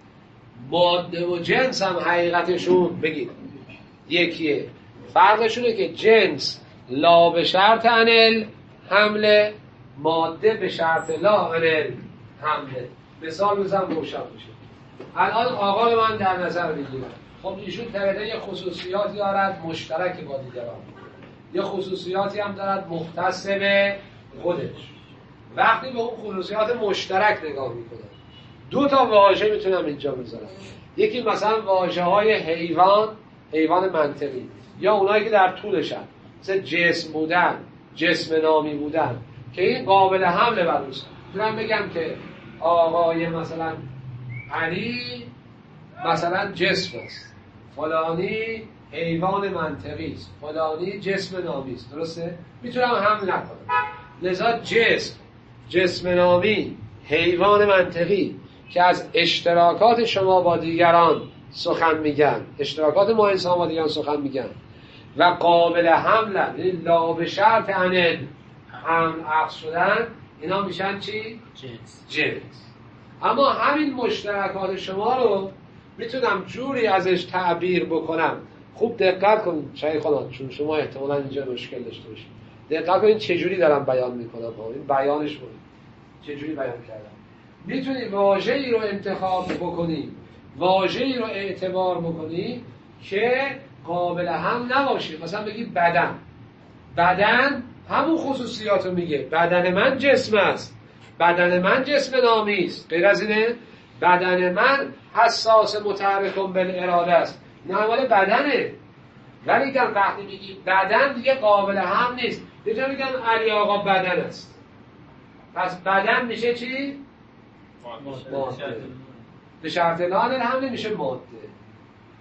ماده و جنس هم حقیقتشون بگید یکیه، فرقشونه که جنس لا به شرط عن الحمل، ماده به شرط لا عن الحمل. مثال بزن روشن میشه. الان آقا رو من در نظر بگیرم، خب ایشون طبعا یه خصوصیاتی دارد مشترک با دیگران، یه خصوصیاتی هم دارد مختص به خودش. وقتی به اون خصوصیات مشترک نگاه میکنم دو تا واژه میتونم اینجا بذارم. یکی مثلا واژه های حیوان، حیوان منطقی، یا اونایی که در طولشن مثل جسم بودن، جسم نامی بودن که این قابل حمل بر اوست. میتونم بگم که آقای مثلا علی مثلا جسم است، فلانی حیوان منطقی است، فلانی جسم نامی است. درسته؟ میتونم حمل نکنم. لذا جسم، جسم نامی، حیوان منطقی که از اشتراکات شما با دیگران سخن میگن، اشتراکات ما انسان با دیگران سخن میگن و قابل حمل، یعنی لا به شرط عن هم عقص شدن، اینا میشن چی؟ جنس. جنس. اما همین مشترکات شما رو میتونم جوری ازش تعبیر بکنم. خوب دقت کنید شیخان، چون شما احتمالاً اینجا مشکل داشته باشید. دقت کنید چه جوری دارم بیان میکنم. این بیانش بود چه جوری بیان کردم. میتونی واژه‌ای رو انتخاب بکنی، واژه‌ای رو اعتبار بکنی که قابل هم نباشه. مثلا بگی بدن، بدن همون خصوصیات رو میگه. بدن من جسم است، بدن من جسم نامی است. غیر از اینه بدن من حساس متحرک بالاراده است. این حوال بدنه. ولی که وقتی میگی بدن دیگه قابل هم نیست. دیگه میگن علی آقا بدن است. پس بدن میشه چی؟ ماده. به شرط لا عن الحمل میشه ماده.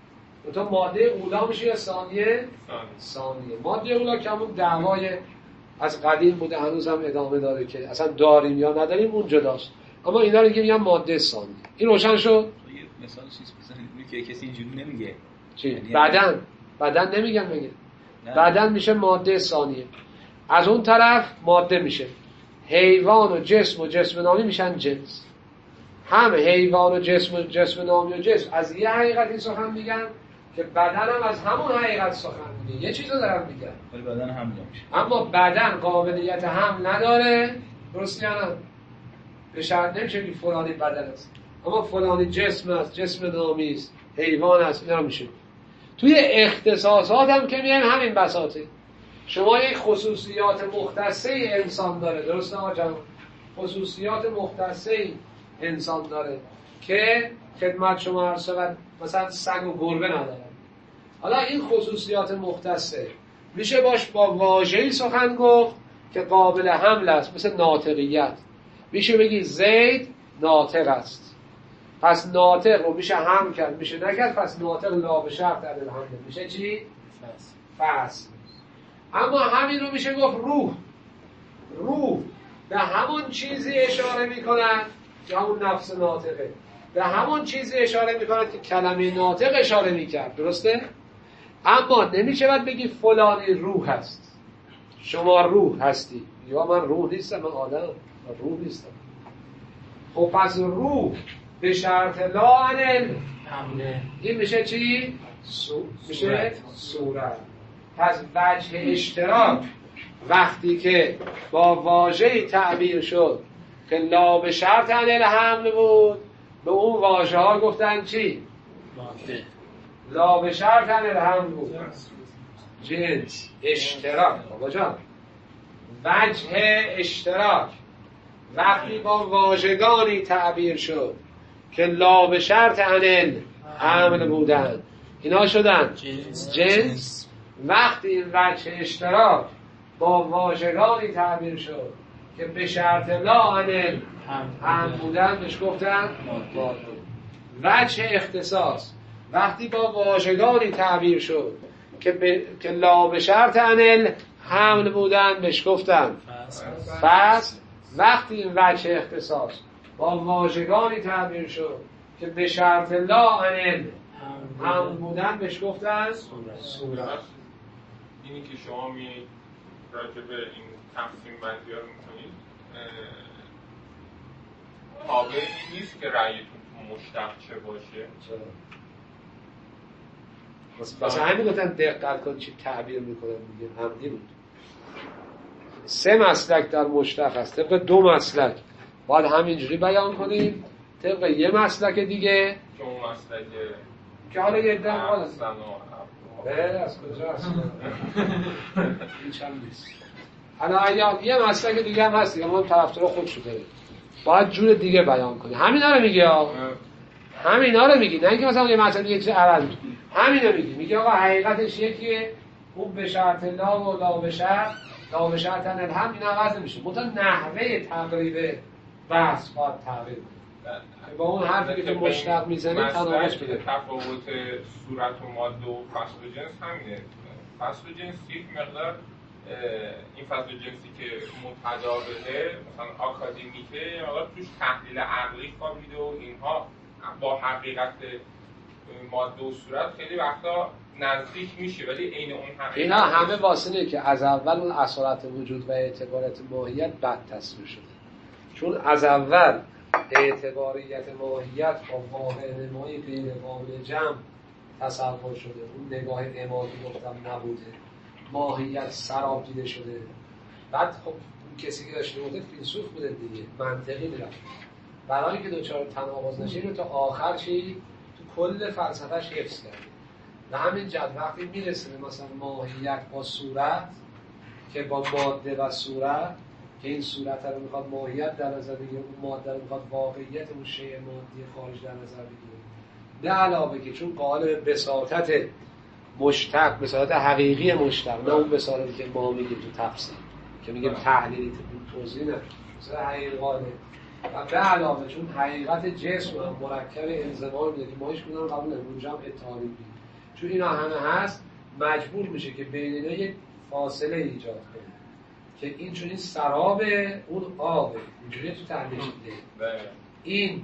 تو ماده اولا میشه یا ثانیه؟ ثانیه. ماده اولا که همون دعوای از قدیم بوده، هنوز هم ادامه داره که اصلا داریم یا نداریم اون جداست، اما اینا رو میگن ماده ثانی. این روشن شد؟ یه مثال چیز بزنید که کسی اینجوری نمیگه. چی؟ بدن بدن نمیگن میگه بدن میشه ماده ثانیه. از اون طرف ماده میشه حیوان و جسم و جسم نامی میشن جنس. هم حیوان و جسم و جسم نامی و جسم از یه حقیقتی سخن میگن که بدن هم از همون حقیقت سخن میگه، یه چیز رو دارن میگن، ولی بدن حمل میشه. اما بدن قابلیت حمل نداره، درست یا نه؟ به شرط نمیشه که فلانی بدن است، اما فلانی جسم است، جسم نامی است، حیوان است، اینا میشه. توی اختصاصات هم که میگن همین بساطه. شما یک خصوصیات مختصه انسان داره، درست نه جان؟ خصوصیات مختصه انسان داره که خدمت شما عرض شود مثلا سگ و گربه ندارن. حالا این خصوصیات مختصه میشه باش با واژه‌ای سخن گفت که قابل حمل است، مثل ناطقیت. میشه بگی زید ناطق است، پس ناطق رو میشه حمل کرد، میشه نکرد، پس ناطق لا به شرط در الحمل میشه چی؟ فصل. اما همین رو میشه گفت روح. روح به همون چیزی اشاره میکند که همون نفس ناطقه، به همون چیزی اشاره میکند که کلمه ناطق اشاره میکرد، درسته؟ اما نمیشه باید بگی فلانی روح هست، شما روح هستی، یا من روح نیستم، من آدم، من روح نیستم. خب پس روح به شرط لا انل این میشه چی؟ سو... میشه صورت. پس وجه اشتراک وقتی که با واژه‌ای تعبیر شد که لا به شرط انل حمل بود، به اون واژه ها گفتن چی؟ لا به شرط انل حمل بود، جنس، اشتراک. بابا جان وجه اشتراک وقتی با واژگانی تعبیر شد که لا به شرط انل حمل بودن، اینا شدن جنس. جنس. وقتی این وجه اشتراک با واژگانی تعبیر شد که به شرط لا انل حمل بودن، بهش گفتن ماده. وجه اختصاص وقتی با واژگانی تعبیر شد که, ب... که لا به شرط انل حمل بودن، بهش گفتن فصل. وقتی این وجه اختصاص با واژگانی تعبیر شد که به شرط لا انل حمل بودن، بهش گفتن صورت. اینی که شما می راجع به این تقسیم بندی ها رو میکنید تابع این نیست که رأیتون تو مشتق چه باشه؟ مثلا همین گفتن دقت کن چی تعبیر میکنن، میگه همدی بود. سه مسلک در مشتق هست، طبق دو مسلک باید همینجوری بیان کنیم، طبق یه مسلک دیگه که اون مسلک که حالا یه دم حالا بله از کجا هست این چند نیست. حالا یه مسلک دیگه هم هست، اما طرفدار خودشو داره، باید جور دیگه بیان کنی. همینا رو میگی ها، همینا رو میگی، نه اینکه مثلا یه مسئله دیگه چه عوض میگی، همینا میگی. میگی آقا حقیقتش یکیه، اون به شرط لا و لا به شرط، لا به شرط انل هم این عوض نمیشه، منتها نحوه تقریب بحث باید تغییر کنه. با اون حرفی که تو مشتق میزنی تناقض بده. تفاوت صورت و ماده و فصل و جنس همینه. فصل و جنس یک مقدار این فصل و جنسی که متداوله مثلا آکادمیکه، حالا توش تحلیل عقلی خوابیده و اینها با حقیقت ماده و صورت خیلی وقتا نزدیک میشه، ولی عین اون حقیقت اینا همه واسطه که از اول اون اصالت وجود و اعتبارات ماهیت بد تصویر شده، چون از اول اعتباریت ماهیت با واقع نمایی غیر قابل جمع تصور شده. اون نگاه امادی گفتم نبوده، ماهیت سراب دیده شده. بعد خب اون کسی که داشته بوده فیلسوف بوده دیگه، منطقی میرفت، برای که دوچار تناقض نشه رو تا آخر چی تو کل فلسفهش حفظ کرده. و همین جد وقتی میرسه مثلا ماهیت با صورت که با ماده و صورت که این صورت رو میخواد ماهیت در نظر بگیره، اون ماده رو میخواد واقعیت اون شیء مادی خارج در نظر بگیره، به علاوه که چون قالب بساطت مشتق، بساطت حقیقی مشتق، نه اون بساطتی که ما میگیم تو تفسیر که میگیم تحلیلی توضیح نه، مثلا حقیقی قالب. و به علاوه چون حقیقت جسم و مرکب انضمام میده که ما هیچ کدوم قبول نمی‌کنیم، اونجا هم اتحادی بید، چون اینا همه هست مجبور میشه که بین اینا یک فاصله ایجاد کنه که این چون این سرابه اون آبه، اینجوری تو تحلیل شده. این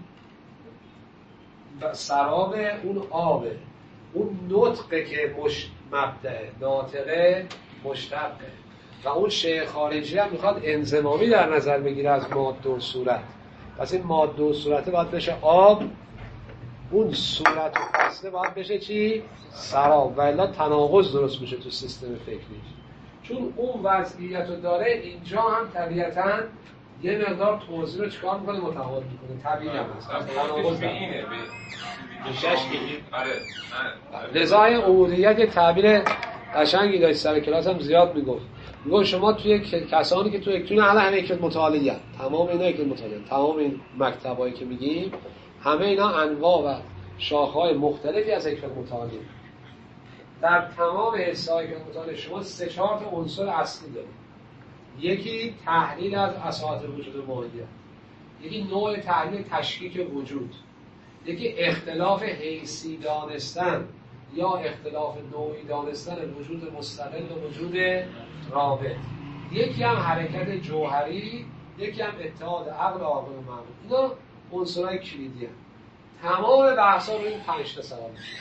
سرابه اون آبه، اون نطقه که مش مبدأه، ناطقه مشتقه، و اون شیء خارجی هم میخواد انضمامی در نظر بگیره از ماده و صورت. پس این ماده و صورته باید بشه آب، اون صورت و فصله باید بشه چی؟ سراب، و الا تناقض درست میشه تو سیستم فکریش. چون اون وضعیت رو داره، اینجا هم طبیعتاً یه مقدار توضیح رو چکار میکنه؟ متعاقب میکنه. طبیعی هم هست تناقض به اینه به شش بگید. لذا این عبودیت یه تعبیر قشنگی داشت، سر کلاس هم زیاد میگفت. میگفت شما توی کسانی که توی اکتون الان همه اکتون مطالعه هست، تمام اینا اکتون مطالعه، تمام این مکتبایی که میگیم همه اینا انواع و شاخه‌های مختلفی از اکتون مطالعه. در تمام حصه‌های که مطالعه شما سه چهار تا عنصر اصلی داره. یکی تحلیل از اساس وجود ماهیت، یکی نوع تحلیل تشکیک وجود، یکی اختلاف حیثی دانستن یا اختلاف نوعی دانستن وجود مستقل و وجود رابط، یکی هم حرکت جوهری، یکی هم اتحاد عقل و عاقل و معقول. اینا عنصرهای کلیدی هستند. تمام بحث‌ها روی این پنج تا سوال میشه.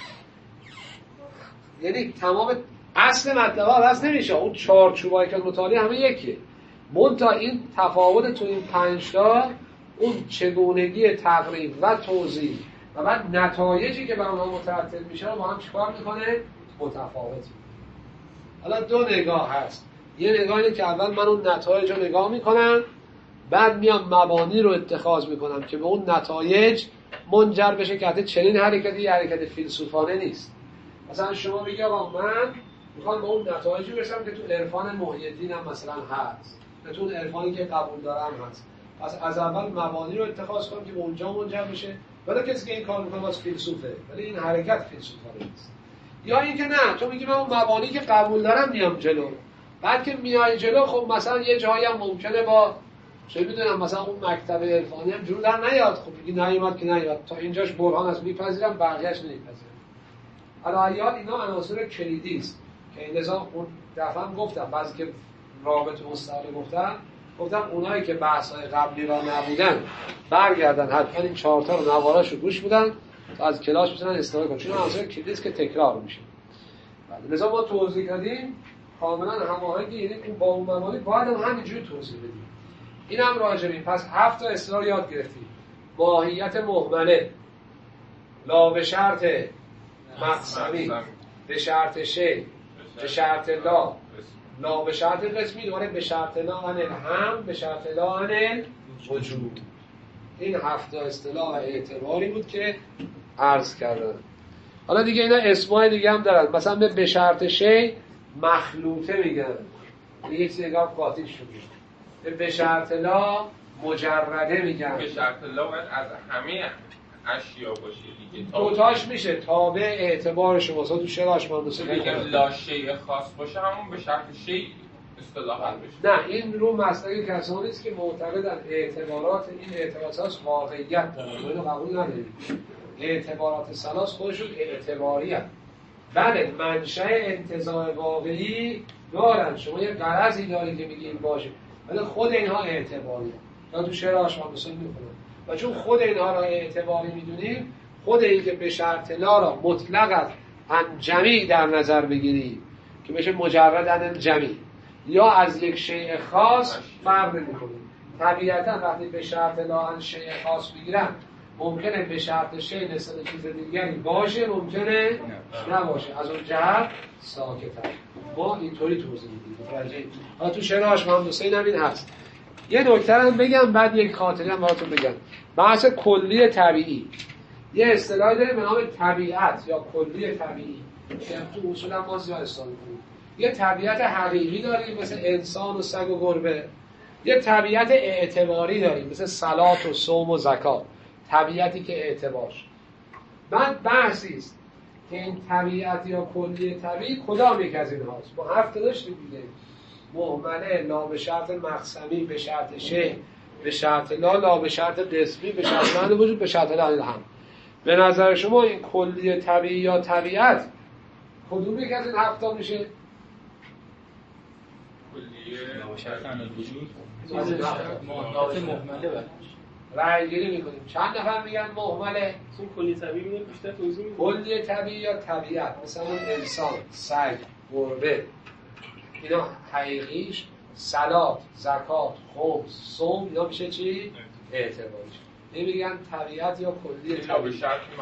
یعنی تمام اصل مطلب ها بس نمیشه، اون چارچوبایی که مطالعه همه یکیه، منتها این تفاوت تو این پنج تا اون چگونگی تقریب و توضیح و بعد نتایجی که بر اونها مترتب میشه رو با هم چیکار میکنه؟ متفاوت. حالا دو نگاه هست. یه نگاه اینه که اول من اون نتایج رو نگاه میکنم، بعد میام مبانی رو اتخاذ میکنم که به اون نتایج منجر بشه که حتی چنین حرکتی یه حرکت فیلسوفانه نیست. مثلا شما بگی آقا من میخوام به اون نتایجی برسم که تو عرفان محی الدین هم مثلا هست، که تو اون عرفانی که قبول دارم هست. پس از اول مبانی رو اتخاذ کنم که به اونجا منجر بشه. ولی کسی که این کار میکنه واسه فیلسوفه، ولی این حرکت فیلسوفانه نیست. یا اینکه نه، تو میگی من اون مبانی که قبول دارم میام جلو، بعد که میای جلو خب مثلا یه جایی هم ممکنه با چه میدونم مثلا اون مکتب عرفانی هم جور در نیاد، خب میگی نیومد که نیومد، تا اینجاش برهان است میپذیرم، بقیه‌اش نمیپذیرم. علایات اینا عناصر کلیدی است که این لذا اون دفعه هم گفتم، بعضی که رابط مستقل گفتم گفتم اونایی که بحث‌های قبلی را نبودن برگردن حتما این چهار تا رو نواراشو گوش بدن تا از کلاس بتونن استفاده کنن، چون عناصر کلیدی است که تکرار میشه. لذا ما توضیح دادیم کاملا هماهنگی، یعنی اون با اون مبانی باید هم همینجوری توضیح بدیم. اینم راجبیم. پس هفت تا اصطلاح یاد گرفتیم. ماهیت مهمله، لا به شرط مقسمی، به شرط شی، به شرط لا، لا به شرط قسمی، دوباره به شرط لا عن الهم، به شرط لا عن وجود. این هفت تا اصطلاح اعتباری بود که عرض کردم. حالا دیگه اینا اسمای دیگه هم دارن، مثلا به به شرط شی مخلوطه میگن، یک سیگاه قاطی شده. به شرط لا مجرده میگن. به شرط لا باید از همه اشیا باشه دیگه. دوتاش میشه تابع اعتبار شما. تو شراش مهندسی اگر لا شیء خاص باشه همون به شرط شیء اصطلاحاً بشه. نه، این رو مسئله کسانی است که معتقدن اعتبارات این اعتبارات واقعیت دارن. ما اینو قبول نداریم. اعتبارات ثلاث خودشون اعتباری هستند. بله، منشأ انتزاع واقعی دارن. شما یه غرضی دارید که میگین باشه، ولی خود اینها اعتباری هستند. تا تو شعر آشمان‌نویسی می‌کنن. و چون خود اینها را اعتباری می‌دونیم، خود این که به شرط لا را مطلقاً عن جمیع در نظر بگیریم که بشه مجرد عن جمیع یا از یک شیء خاص فرق نمی‌کنه. طبیعتاً وقتی به شرط لا عن شیء خاص بگیرن ممکنه به شرط شیء نسبت چیز دیگری باشه، ممکنه نباشه. از اون جهت ساکت‌تر. ما اینطوری توضیح میدیم. متوجه؟ حالا تو شعر آشمان‌نویسی همین هست. یه نکته هم بگم بعد یک خاطره هم براتون بگم. بحث کلی طبیعی. یه اصطلاحی داره به نام طبیعت یا کلی طبیعی که تو اصولا ما زیاد استفاده می‌کنیم. یه طبیعت حقیقی داریم مثل انسان و سگ و گربه. یه طبیعت اعتباری داریم مثل صلات و صوم و زکات. طبیعتی که اعتبارش. بعد بحثی است که این طبیعت یا کلی طبیعی کدام یک از اینهاست. ما هفت داشتیم دیگه. مهمله، لا به شرط مقسمی، به شرط شی، به شرط لا، لا به شرط قسمی، به شرط معنی وجود، به شرط لا هم. به نظر شما این کلی طبیعی یا طبیعت کدوم یک از این هفت تا میشه؟ کلی شرط عن الوجود ماهیت مهمله بر رأی گیری میکنیم. چند نفر میگن مهمله؟ اون کلی طبیعی میگن بیشتر توضیح میدن. کلی طبیعی یا طبیعت، مثلا اون انسان، سگ، گربه، اینا حقیقیش صلات، زکات، خمس، صوم، اینا میشه چی؟ اعتباریش. این میگن طبیعت یا کلی طبیعی.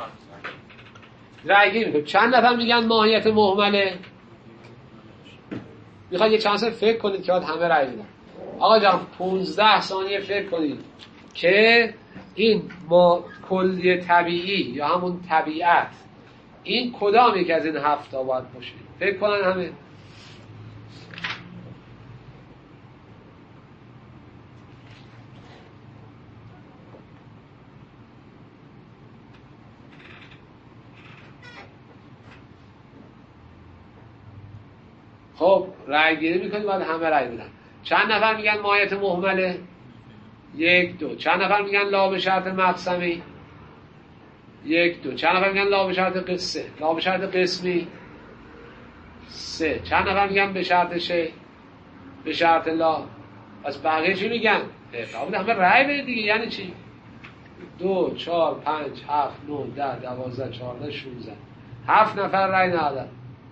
رأی گیری میکنیم. چند نفر میگن ماهیت مهمله؟ میخواد یه چند ثانیه فکر کنید که همه رأی میدن. آقا جان پونزده ثانیه فکر کنید که این ما کلی طبیعی یا همون طبیعت این کدام یک از این هفت تا باید باشه؟ فکر کنن همه. خب رأی گیری میکنید باید همه رأی بدن. چند نفر میگن ماهیت مهمله؟ یک دو. چند نفر میگن لا به شرط مقسمی؟ یک دو. چند نفر میگن لا به شرط قصه؟ لا به شرط قسمی؟ سه. چند نفر میگن به شرط شه؟ به شرط لا؟ پس بقیه چی میگن؟ لابد همه رأی بدید دیگه. یعنی چی؟ دو چهار پنج هفت نه ده دوازده چهارده شونزده. هفت نفر رأی ندادن.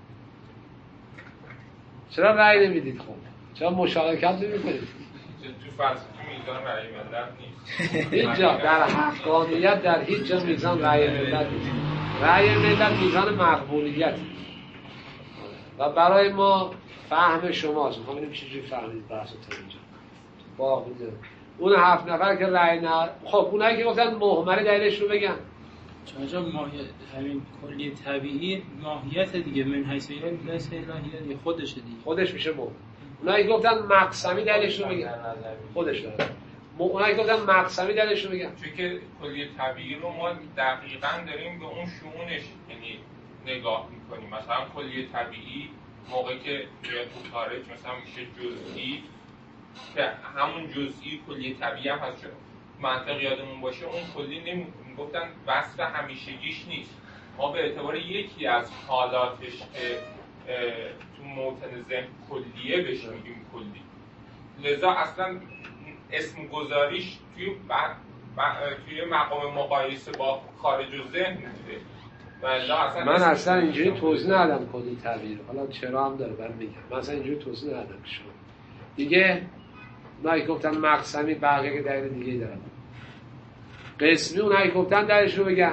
چرا رأی نمیدید؟ خب چرا مشارکت نمی‌کنید؟ تو فلسفه میزان رأی ملت نیست. هیچ جا در حقانیت در هیچ جا میزان رأی ملت نیست. رأی ملت میزان مقبولیت و برای ما فهم شماست. میخوام ببینیم چجوری فهمید بحث تا اینجا. با بوده اون هفت نفر که رأی نه، خب اونایی که گفتن مهمله دلیلش رو بگن. چون جا ماهیت همین کلی طبیعی ماهیت دیگه من حیث الهیه خودشه دیگه. خودش میشه مهمل. اونایی که گفتن مقسمی دلیلش رو بگن. خودش داره. اونایی که گفتن مقسمی دلیلش رو بگن. چون که کلی طبیعی رو ما دقیقاً داریم به اون شؤونش یعنی نگاه میکنیم. مثلا کلی طبیعی موقعی که میاد تو خارج مثلا میشه جزئی که همون جزئی کلی طبیعی هم هست. چون منطق یادمون باشه اون کلی نمیگفتن وصف همیشگیش نیست. ما به اعتبار یکی از حالاتش که تو موطن ذهن کلیه بهش میگیم کلی. لذا اصلا اسم گذاریش توی بعد توی مقام مقایسه با خارج الذهن بوده. اصلا من اصلا اینجوری توضیح ندادم کلی طبیعی رو. حالا چرا هم داره برام میگم. من اصلا اینجوری توضیح ندادم که شما دیگه اونایی گفتن مقسمی بقیه که دلیل دیگه دارن. قسمی اونایی گفتن دلیلش رو بگم.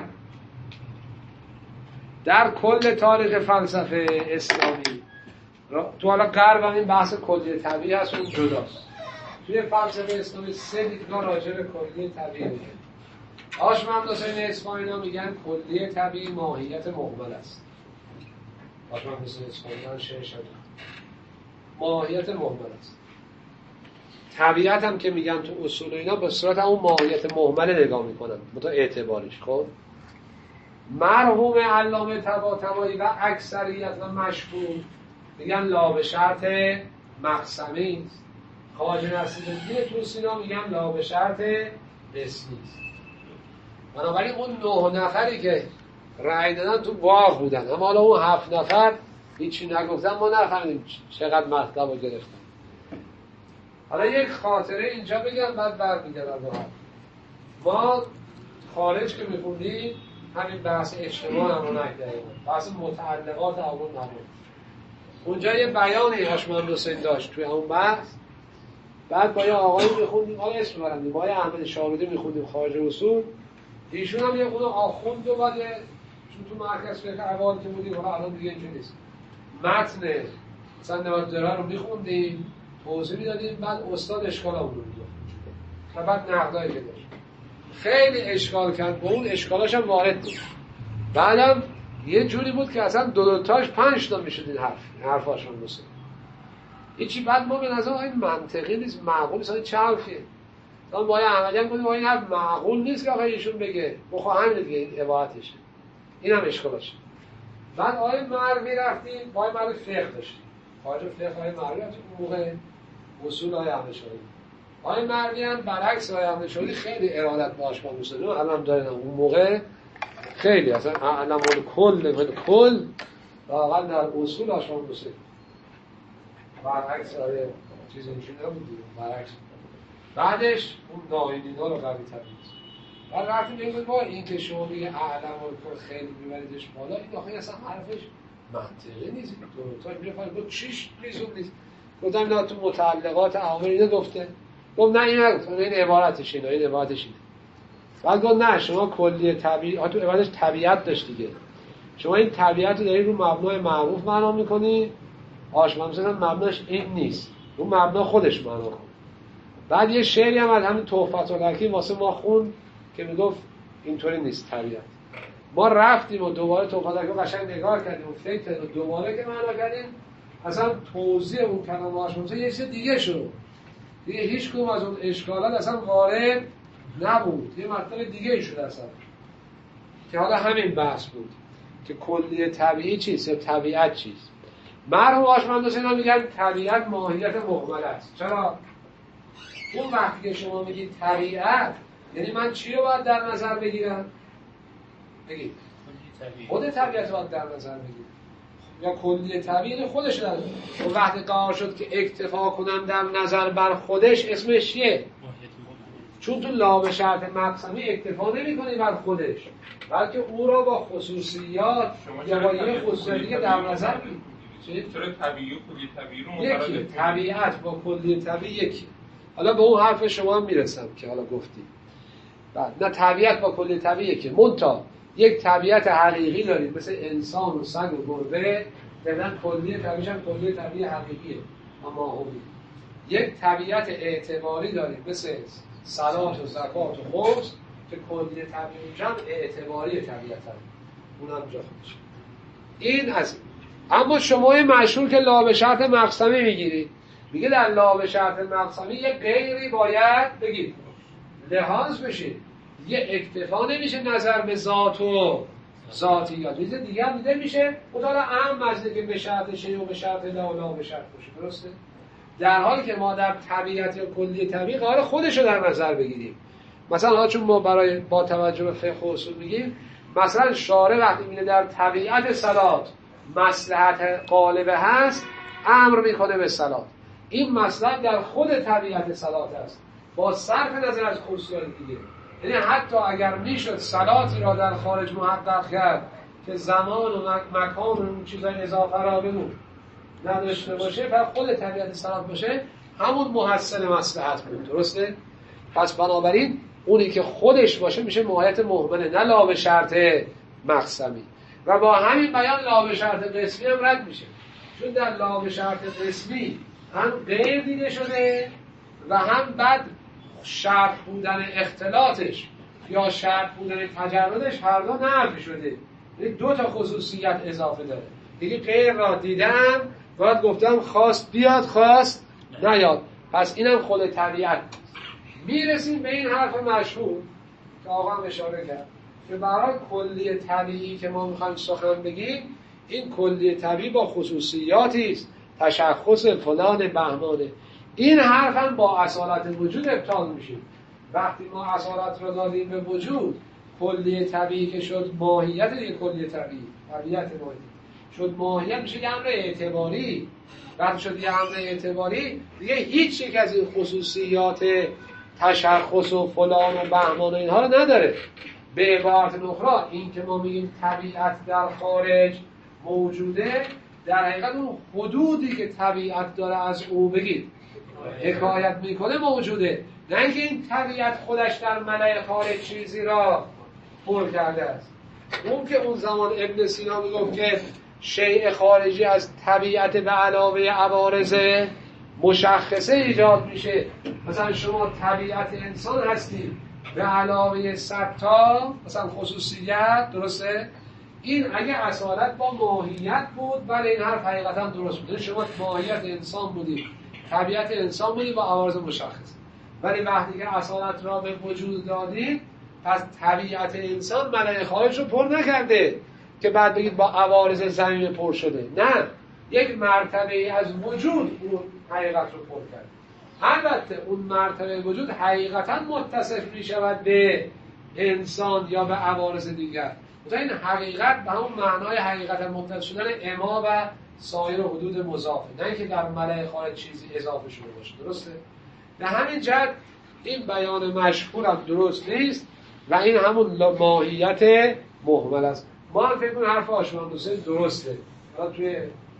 در کل تاریخ فلسفه اسلامی تو حالا غرب هم این بحث کلی طبیعی هست اون جداست. توی فلسفه اسلامی سه دیدگاه راجع به کلی طبیعی میگن. آشمهمد حسین اصفهانی میگن کلی طبیعی ماهیت مهمل است. آشمهمد حسین اصفهانی شعرش ماهیت مهمل است. طبیعت هم که میگن تو اصول اینا به صورت اون ماهیت مهمل نگاه میکنن متا اعتباریش. خب مرحوم علامه طباطبایی و اکثریت و مشهور میگن لا به شرط مقسمی است. خواجه نصیرالدین طوسی میگن لا به شرط قسمی است. بنابراین اون نه نفری که رأی دادن تو باغ بودن، اما حالا اون هفت نفر هیچی نگفتن، ما نفهمیدیم چقدر مطلب رو گرفتن. حالا یک خاطره اینجا بگم بعد برمیگردم به ما خارج که میخوندیم همین بحث اجتماع هم نگذاریم، بحث متعلقات اول نبود. اونجا یه بیانی آشمهمد حسین داشت توی اون بحث. بعد با یه آقایی میخوندیم، حالا اسم برندیم، با یه احمد شاهرودی میخوندیم خارج اصول. ایشون هم یه خود آخوند و بعد چون تو مرکز فقه اول که بودیم، حالا الان دیگه اینجا نیست، متن مثلا نوادره رو میخوندیم، توضیح میدادیم، بعد استاد اشکال اون رو میداد و بعد نقدایی که داشت خیلی اشکال کرد، با اون اشکالاش هم وارد بود. بعدم یه جوری بود که اصلا دو دوتاش پنج تا میشد این حرف حرفاشون بسید هیچی. بعد ما به نظر این منطقی نیست، معقول نیست، چه حرفیه؟ تا با یه احمدی هم گفتیم این حرف معقول نیست که آقا ایشون بگه، بخواه همینه دیگه، این عبارتشه، این هم اشکالاشه. بعد آقای مروی رفتیم، با آقای مروی فقه داشتیم، خارج فقه آقای مروی رفتیم اون موقع اصول آقای احمد شاهرودی. آقای مروی هم برعکس آقای احمد شاهرودی خیلی ارادت به آشمهمد حسین الان دارن، اون موقع خیلی اصلا الان مول کل مول کل واقعا در اصول آشمهمد حسین برعکس آقای چیز اینجوری نبود دیگه، برعکس. بعدش اون ناینینا رو قوی تر می‌کنه. بعد وقتی میگه با این که شما میگه اعلم و خیلی میبریدش بالا، این آخه اصلا حرفش منطقی نیست. دو تا میره پایین گفت چیش لیزون نیست. گفتم اینا تو متعلقات عوامل اینو گفته. گفت نه این نگفت، این عبارتش اینه، این عبارتش اینه. بعد گفت نه شما کلیه طبیعت تو عبارتش طبیعت داشت دیگه. شما این طبیعت رو دارید رو مبنای معروف معنا می‌کنی. آشما مثلا مبناش این نیست. رو مبنا خودش معنا کن. بعد یه شعری هم از همین تحفت الحکیم واسه ما خون که میگفت اینطوری نیست طبیعت. ما رفتیم و دوباره تحفت الحکیم قشنگ نگاه کردیم و فکر کردیم و دوباره که معنا کردیم اصلا توضیح اون کلام آشما یه چیز دیگه شد. دیگه هیچ کدوم از اون اشکالات اصلا وارد نبود. یه مطلب دیگه ای شد اصلا. که حالا همین بحث بود که کلیه طبیعی چیست یا طبیعت چیست. مرحوم آشمندوس اینا میگن طبیعت ماهیت مهمل است. چرا؟ اون وقتی که شما میگید طبیعت یعنی من چی رو باید در نظر بگیرم؟ بگید خود طبیعت رو باید در نظر بگیرم یا کلیه طبیعی خودش در نظر. اون وقتی قرار شد که اکتفا کنم در نظر بر خودش اسمش چیه؟ چون تو لام شرط مقسمی اکتفا نمی کنی بر خودش بلکه او را با خصوصیات یا با یه خصوصیاتی در نظر بگیرید. چرا طبیعی و کلی طبیعی رو یکی طبیعت با کلی طبیعی یکی. حالا به اون حرف شما هم میرسم که حالا گفتی. بعد نه طبیعت با کلی طبیعی یکی. منتها یک طبیعت حقیقی دارید مثل انسان و سگ و گربه، مثلا کلی طبیعیش هم کلی طبیعی حقیقیه اما هوی. یک طبیعت اعتباری دارید مثل صلات و زکات و خمس که کلی طبیعیش هم اعتباری طبیعت هم. اون هم جا خودش. این از اما شما مشهور که لا به شرط مقسمی میگیرید. میگه در لا به شرط مقسمی یه غیری باید بگید لحاظ بشه. یه اکتفا نمیشه نظر به ذات و ذاتیات. چیز دیگه هم دیده میشه. مطالعه اهم از که به شرط شیء و به شرط لا لا به شرط باشه. درسته؟ در حالی که ما در طبیعت یا کلی طبیعی قرار خودش رو در نظر بگیریم. مثلا ها چون ما برای با توجه به فقه و اصول میگیم مثلا شارع وقتی میگه در طبیعت صلات مصلحت غالبه هست امر میکنه به صلات. این مصلحت در خود طبیعت صلات است با صرف نظر از خصوصیات دیگه. یعنی حتی اگر میشد صلاتی را در خارج محقق کرد که زمان و مکان و اون چیزای اضافه را بمون نداشته باشه و خود طبیعت صلات باشه همون محصل مصلحت بود. درسته؟ پس بنابراین اونی که خودش باشه میشه ماهیت مهمله نه لا به شرط مقسمی. و با همین بیان لا به شرط قسمی هم رد میشه. چون در لا به شرط قسمی هم غیر دیده شده و هم بعد شرط بودن اختلاطش یا شرط بودن تجردش هر دو نفی شده. یعنی دو تا خصوصیت اضافه داره. دیگه غیر را دیدم باید گفتم خواست بیاد خواست نیاد. پس اینم خود طبیعت. میرسیم به این حرف مشهور که آقا هم اشاره کرد که برای کلی طبیعی که ما میخوایم سخن بگیم این کلی طبیعی با خصوصیاتی است تشخص فلان بهمانه. این حرف هم با اصالت وجود ابطال میشه. وقتی ما اصالت رو دادیم به وجود کلی طبیعی که شد ماهیت یک کلی طبیعی طبیعت ماهیت شد ماهیت میشه یه امر اعتباری. وقتی شد یه امر اعتباری دیگه هیچ یک از این خصوصیات تشخص و فلان و بهمان و اینها رو نداره. به عبارت اخرى این که ما میگیم طبیعت در خارج موجوده در حقیقت اون حدودی که طبیعت داره از او بگید حکایت میکنه موجوده، نه اینکه این طبیعت خودش در ملأ خارج چیزی را پر کرده است. اون که اون زمان ابن سینا میگفت که شیء خارجی از طبیعت به علاوه عوارض مشخصه ایجاد میشه. مثلا شما طبیعت انسان هستی به علاوه صد تا مثلا خصوصیت. درسته؟ این اگه اصالت با ماهیت بود ولی این حرف حقیقتا درست بود. شما ماهیت انسان بودی طبیعت انسان بودی با عوارض مشخص، ولی وقتی که اصالت را به وجود دادید پس طبیعت انسان ملأ خارج رو پر نکرده که بعد بگید با عوارض زمین پر شده. نه، یک مرتبه از وجود اون حقیقت رو پر کرده. البته اون مرتبه وجود حقیقتا متصف می شود به انسان یا به عوارض دیگر. مثلا این حقیقت به همون معنای حقیقتا متصف شدن اما و سایر حدود مضافه، نه اینکه در ملأ خارج چیزی اضافه شده باشه. درسته؟ به همین جهت این بیان مشهور هم درست نیست و این همون ماهیت مهمل است. ما هم فکر کنیم حرف آشمان حسین درسته. حالا توی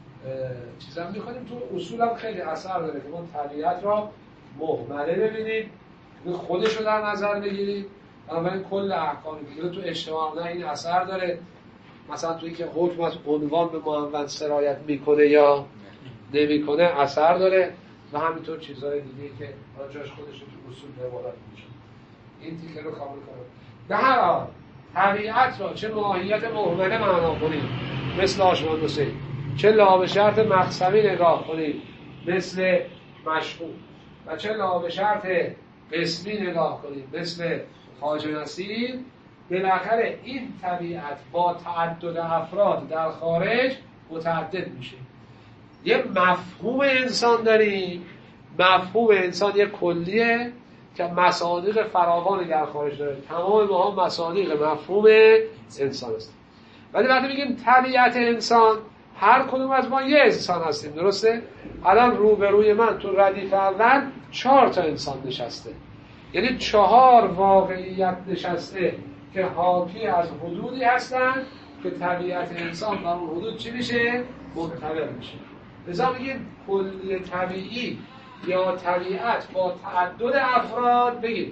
چیزا می‌خونیم، تو اصول هم خیلی اثر داره که ما طبیعت را مهمله ببینیم، خودش رو در نظر بگیریم. بنابراین کل احکام دیگه تو اجتماع نه این اثر داره، مثلا توی که حکم از عنوان به معون سرایت میکنه یا نمیکنه اثر داره و همینطور چیزهای دیگه که حالا جاش خودش تو اصول روایت میشه. این تیکه رو کامل کنیم. به هر حال طبیعت را چه ماهیت مهمله معنا کنیم مثل آشمان حسین، چه لا به شرط مقسمی نگاه کنیم مثل مشهور، و چه لا به شرط قسمی نگاه کنیم مثل خواجه نصیر، بالاخره این طبیعت با تعدد افراد در خارج متعدد میشه. یه مفهوم انسان داریم، مفهوم انسان یه کلیه که مصادیق فراوانی در خارج داره، تمام ما مصادیق مفهوم انسان است. ولی وقتی میگیم طبیعت انسان، هر کدوم از ما یه انسان هستیم. درسته؟ الان روبروی من تو ردیف اول چهار تا انسان نشسته، یعنی چهار واقعیت نشسته که حاکی از حدودی هستن که طبیعت انسان در اون حدود چی میشه؟ منطبق میشه. لذا میگیم کلی طبیعی یا طبیعت با تعدد افراد بگید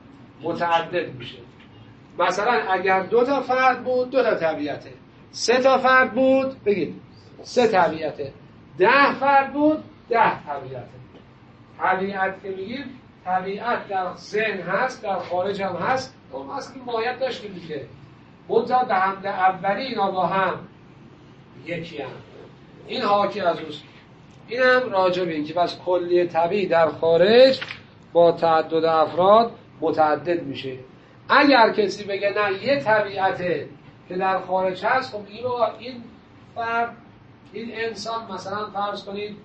متعدد میشه. مثلا اگر دو تا فرد بود دو تا طبیعته، سه تا فرد بود بگید سه طبیعته، ده فرد بود ده طبیعته. طبیعت که میگیم طبیعت در ذهن هست، در خارج هم هست، اون اصلا ماهیت داشته میگه منتها به حمد اولی اینا با هم یکی هم، این حاکی از اوست. این هم راجع به این که بس کلی طبیعی در خارج با تعدد افراد متعدد میشه. اگر کسی بگه نه یه طبیعته که در خارج هست، خب این این فرد این انسان مثلا فرض کنید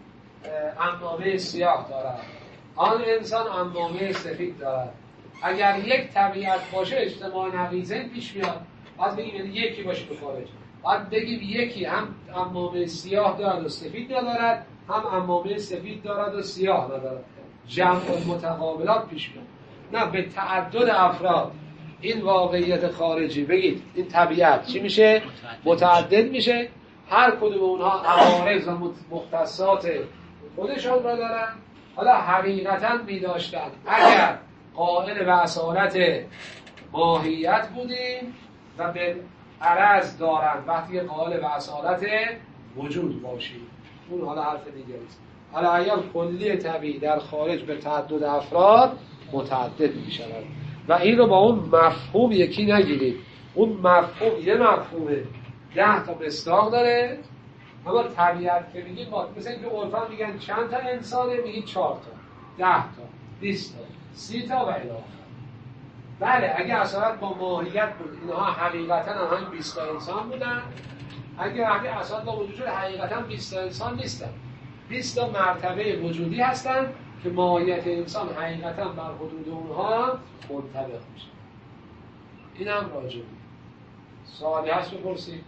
عمامه سیاه دارد، آن انسان عمامه سفید دارد. اگر یک طبیعت باشه اجتماع نقیضین پیش میاد، باید بگیم یعنی یکی باشه تو خارج، باید بگیم یکی هم عمامه سیاه دارد و سفید ندارد، هم عمامه سفید دارد و سیاه ندارد. جمع متقابلات پیش میاد. نه، به تعدد افراد این واقعیت خارجی بگید این طبیعت چی میشه؟ متعدد میشه. هر کدوم اونها عوارض و مختصات خودشان را دارن. حالا حقیقتا می داشتن اگر قائل به اصالت ماهیت بودیم و به عرض دارن وقتی قائل به اصالت وجود باشیم، اون حالا حرف دیگه است. حالا اگر کلی طبیعی در خارج به تعدد افراد متعدد می شود و این رو با اون مفهوم یکی نگیرید. اون مفهوم یه مفهومه، ده تا مصداق داره. اما طبیعت که میگیم با مثل اینکه عرفا میگن چند تا انسانه، میگید چهار تا، ده تا، بیست تا، سی تا و الی آخر. بله اگه اصالت با ماهیت بود اینها حقیقتا هم همین بیست تا انسان بودن. اگه اگه اصالت با وجود حقیقتا بیست تا انسان نیستن، بیست تا مرتبه وجودی هستن که ماهیت انسان حقیقتا بر حدود اونها منطبق میشه. این هم راجعه سوالی هست بپرسید.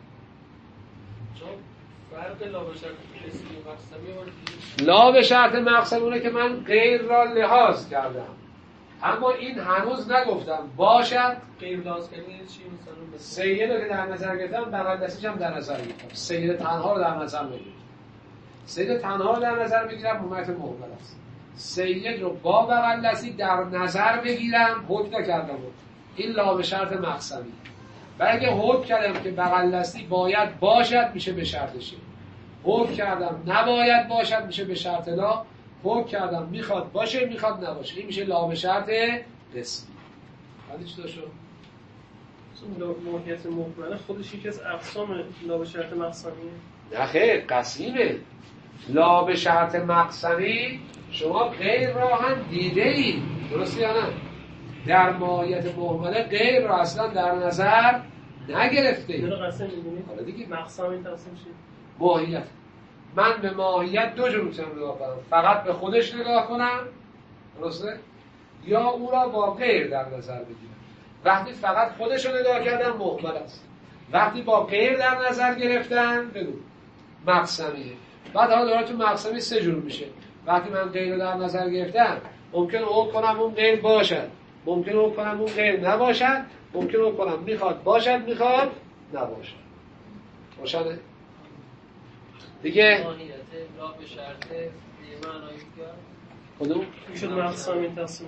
فرق لا به شرط قسمی و مقسمی لا به شرط مقسمی اونه که من غیر را لحاظ کردم، اما این هنوز نگفتم باشد. غیر لحاظ کردن یعنی چی؟ مثلا سید رو که در نظر گرفتم بغل دستیش هم در نظر میگیرم. سید تنها رو در نظر میگیرم. سید تنها رو در نظر میگیرم موقعیت مهمل است. سید رو با بغل دستی در نظر بگیرم حکم نکردم. این لا به شرط مقسمی. و اگه حکم کردم که بغل دستی باید باشد میشه به شرطشی، حکم کردم نباید باشد میشه به شرط لا، حکم کردم میخواد باشه میخواد نباشه، این میشه لا به شرط قسمی. حالا چی داشت؟ ماهیت مهمله خودش یکی از اقسام لا به شرط مقسمیه؟ نه خیر، قسیمه. لا به شرط مقسمی شما غیر را هم دیده ای، درسته یا نه؟ در ماهیت مهمله غیر را اصلا در نظر نگرفته ای. داره قسم می‌بینید؟ حالا دیگه مقسم این تقسیم چیه؟ ماهیت. من به ماهیت دو جور میتونم نگاه کنم، فقط به خودش نگاه کنم، درسته؟ یا او را با غیر در نظر بگیرم. وقتی فقط خودش رو نگاه کردم مهمل است، وقتی با غیر در نظر گرفتم بگو مقسمیه. بعد حالا داره تو مقسمی سه جور میشه. وقتی من غیر رو در نظر گرفتم ممکن او کنم اون غیر باشد، ممکن او کنم اون غیر نباشد، ممکن او کنم میخواد باشد میخواد نباشد. روشنه؟ دیگه ماهیت لا به شرط یه معنایی کرد کدوم؟ میشد مقسمی تصمیم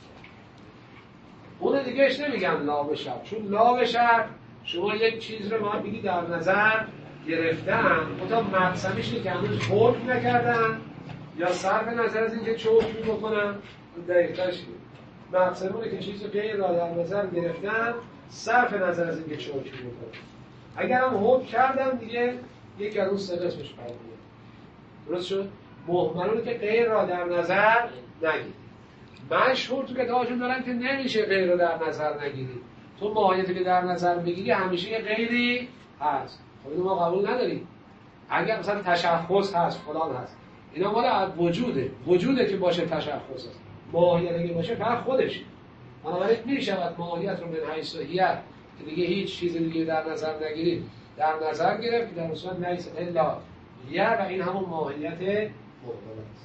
اون دیگه اش نمیگن لا به شرط، چون لا به شرط شما یک چیز رو باید بگی در نظر گرفتن تا مقسمیش که هنوز حکم نکردن یا صرف نظر از اینکه چه حکمی بکنن دقیق‌تر شده. مقسمونه که چیز غیر را در نظر گرفتن صرف نظر از اینکه چه حکمی بکنن. اگر هم حکم کردن دیگه یک از اون سه قسمش پیدا میاد. درست شد؟ مهملونه که غیر را در نظر نگیرید. مشهور تو کتابشون دارن که نمیشه غیر را در نظر نگیرید. تو ماهیتی که در نظر بگیری همیشه یه غیری هست. خب اینو ما قبول نداریم. اگر مثلا تشخص هست فلان هست، اینا مال وجوده، وجوده که باشه تشخص هست. ماهیتی که باشه فقط خودشه. بنابراین میشود ماهیت رو من حیث هیئت که دیگه هیچ چیز دیگه در نظر نگیرید در نظر گرفت در اصل نیست الا هیئت و این همون ماهیت مقابل است.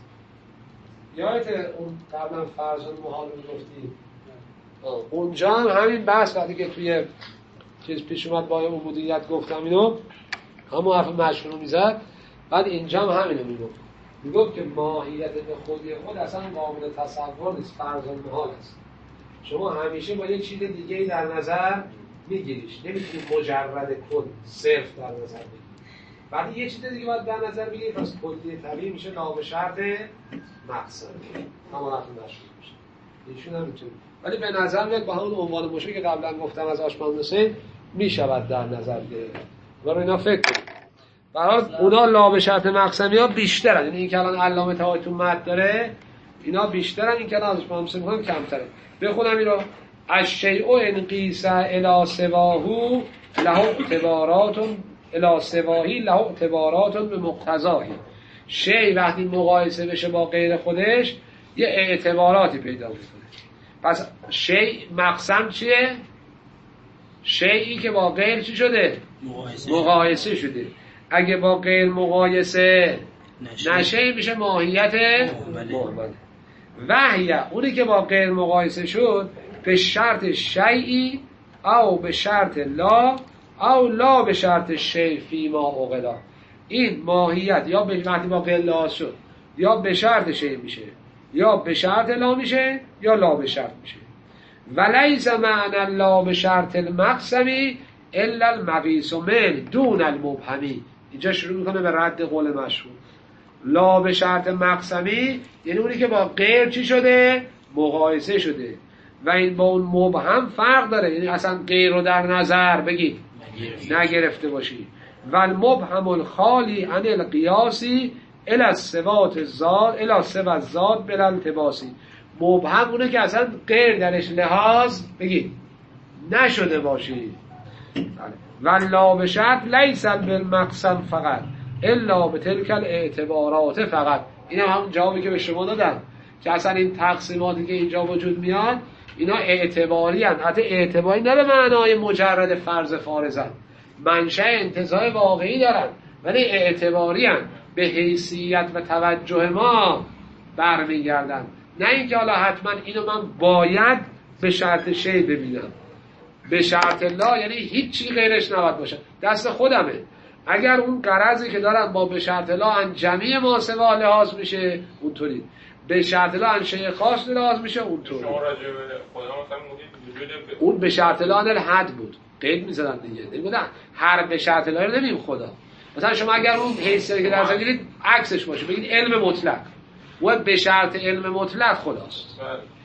یادت اون قبلا فرض المحال رو گفتیم اونجا هم همین بحث وقتی که توی چیز پیش اومد با عبودیت گفتم اینو همون حرف مشهور رو میزد. بعد اینجا هم همینو میگفت، میگفت که ماهیت به خودی خود اصلا قابل تصور نیست، فرض المحال است. شما همیشه با یک چیز دیگه‌ای در نظر میگیریش، نمیتونی مجرد کل صرف در نظر بگیری. بعد یه چیز دیگه باید در نظر بگیری، پس کلی طبیعی میشه لا به شرط مقصد همون حرف مشهور میشه. ایشون هم میتونه، ولی به نظر میاد با همون عنوان مشهور که قبلا گفتم از آشمان حسین میشود در نظر گرفت. برای اینا فکر کنید. برای اونا لا به شرط مقسمی ها بیشترن، یعنی این که الان علامه طحاوی تو متن داره اینا بیشترن، این که الان آشمان حسین میگم کمتره. بخونم این رو: الشیء ان قیس الی سواه له اعتبارات الی سواهی له اعتبارات به مقتضاه. شی وقتی مقایسه بشه با غیر خودش یه اعتباراتی پیدا میکنه. پس شی مقسم چیه؟ شیئی که با غیر چی شده؟ مقایسه, مقایسه شده. اگه با غیر مقایسه نشه میشه ماهیت مهمله. وحیه اونی که با غیر مقایسه شد به شرط شیئی او به شرط لا او لا به شرط شی فی ما اوغلا. این ماهیت یا به وقتی با غیر لا شد یا به شرط شی میشه یا به شرط لا میشه یا لا به شرط میشه. ولیس معنی لا به شرط المقسمی الا المقیس من دون المبهمی. اینجا شروع میکنه به رد قول مشهور. لا به شرط مقسمی یعنی اونی که با غیر چی شده؟ مقایسه شده و این با اون مبهم فرق داره، یعنی اصلا غیر رو در نظر بگید نگرفته باشی. و المبهم الخالی عن القیاسی الی الصفات الذات الی صفات الذات بلا التباسی. مبهم اونه که اصلا غیر درش لحاظ بگید نشده باشی. و لا به شرط لیس بالمقسم فقط الا به تلک الاعتبارات فقط. این هم همون جوابی که به شما دادم که اصلا این تقسیماتی که اینجا وجود میاد اینا اعتباری هستند. حتی اعتباری نه به معنای مجرد فرض فارضن، منشأ انتزاع واقعی دارن ولی اعتباری هستند، به حیثیت و توجه ما برمیگردن. نه اینکه حالا حتما اینو من باید به شرط شی ببینم، به شرط لا یعنی هیچی غیرش نباید باشه، دست خودمه. اگر اون غرضی که دارم با به شرط لا ان جمعی ما سوا لحاظ میشه اونطوری، به شرط لا ان شیء خاص لحاظ میشه اونطوری. شما راجع به خدا مثلا میگید وجود اون به شرط لا ان الحد بود، قید میزدن دیگه، نمیگن هر به شرط لا رو نمیم خدا. مثلا شما اگر اون حیثیتی که درس بگیرید عکسش باشه بگید علم مطلق و به شرط علم مطلق خداست.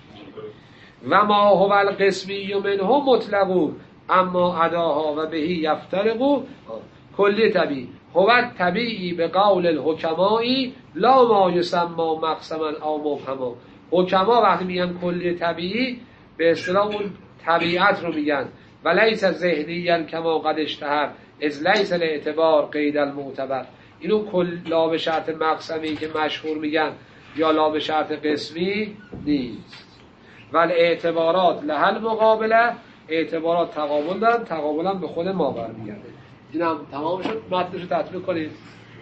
و ما هو القسمی منه مطلق اما اداها و بهی یفترق کلی طبیعی هو طبیعی به قول الحکمایی لا ما یسمى مقسما او مبهما. حکما وقتی میگن کلی طبیعی به اصطلاح اون طبیعت رو میگن و لیس ذهنیا کما قد اشتهر از لیس الاعتبار قید المعتبر. اینو کل لا به شرط مقسمی که مشهور میگن یا لا به شرط قسمی نیست. ولی اعتبارات لحل مقابله، اعتبارات تقابل دارن، تقابلا به خود ما برمیگرده. اینم تمام شد. متنشو تطبیق کنید.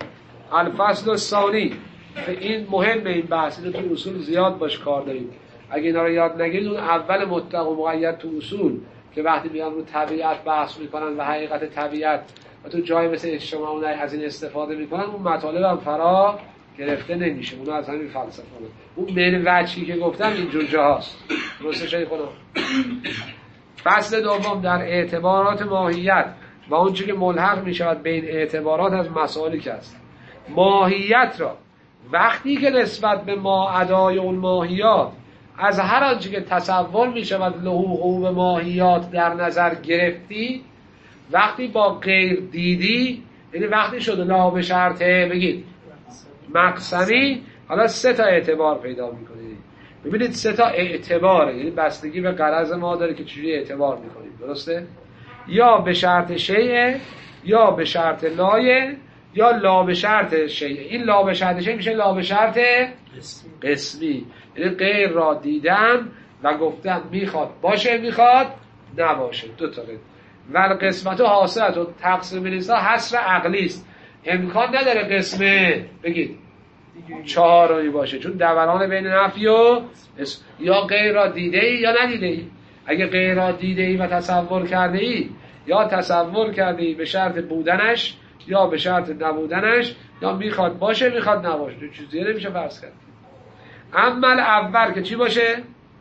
الفصل الثانی، این مهمه این بحث، اینو تو اصول زیاد باش کار داریم. اگه اینا رو یاد نگیرید، اون اول مطلق و مقید تو اصول که وقتی میان رو طبیعت بحث میکنن و حقیقت طبیعت و تو جای مثل اجتماع اون از این استفاده میکنن، اون مطالب هم فرا گرفته نمیشه. اونو از همین فلسفه بود. اون من وجهی که گفتم اینجور جاهاست. درسته شاید خودم. فصل دوم در اعتبارات ماهیت و اون چیزی که ملحق میشود بین اعتبارات از مسائلی که هست. ماهیت را وقتی که نسبت به ما ادای اون ماهیات از هر آنچه که تصور میشود له حقوق ماهیات در نظر گرفتی، وقتی با غیر دیدی، یعنی وقتی شد لا به شرطه بگید مقسمی، حالا سه تا اعتبار پیدا میکنید. ببینید سه تا اعتباره، یعنی بستگی به غرض ما داره که چجوری اعتبار میکنید. درسته؟ یا به شرط شیء، یا به شرط لایه، یا لا به شرط شیء. این لا به شرط شیء میشه لا به شرط قسمی، یعنی غیر را دیدم و گفتم میخواد باشه میخواد نباشه. دو تا غیر. و قسمت و حاصلت و تقسیم نیستا حصر عقلی است، امکان نداره قسمه بگید چهارمی باشه، چون دوران بین نفی و یا غیر را دیده ای یا ندیده ای. اگه غیر را دیده ای و تصور کرده ای، یا تصور کرده ای به شرط بودنش یا به شرط نبودنش، یا میخواد باشه میخواد نباشه، دو چیزی نمیشه فرض کرد. اما اول که چی باشه؟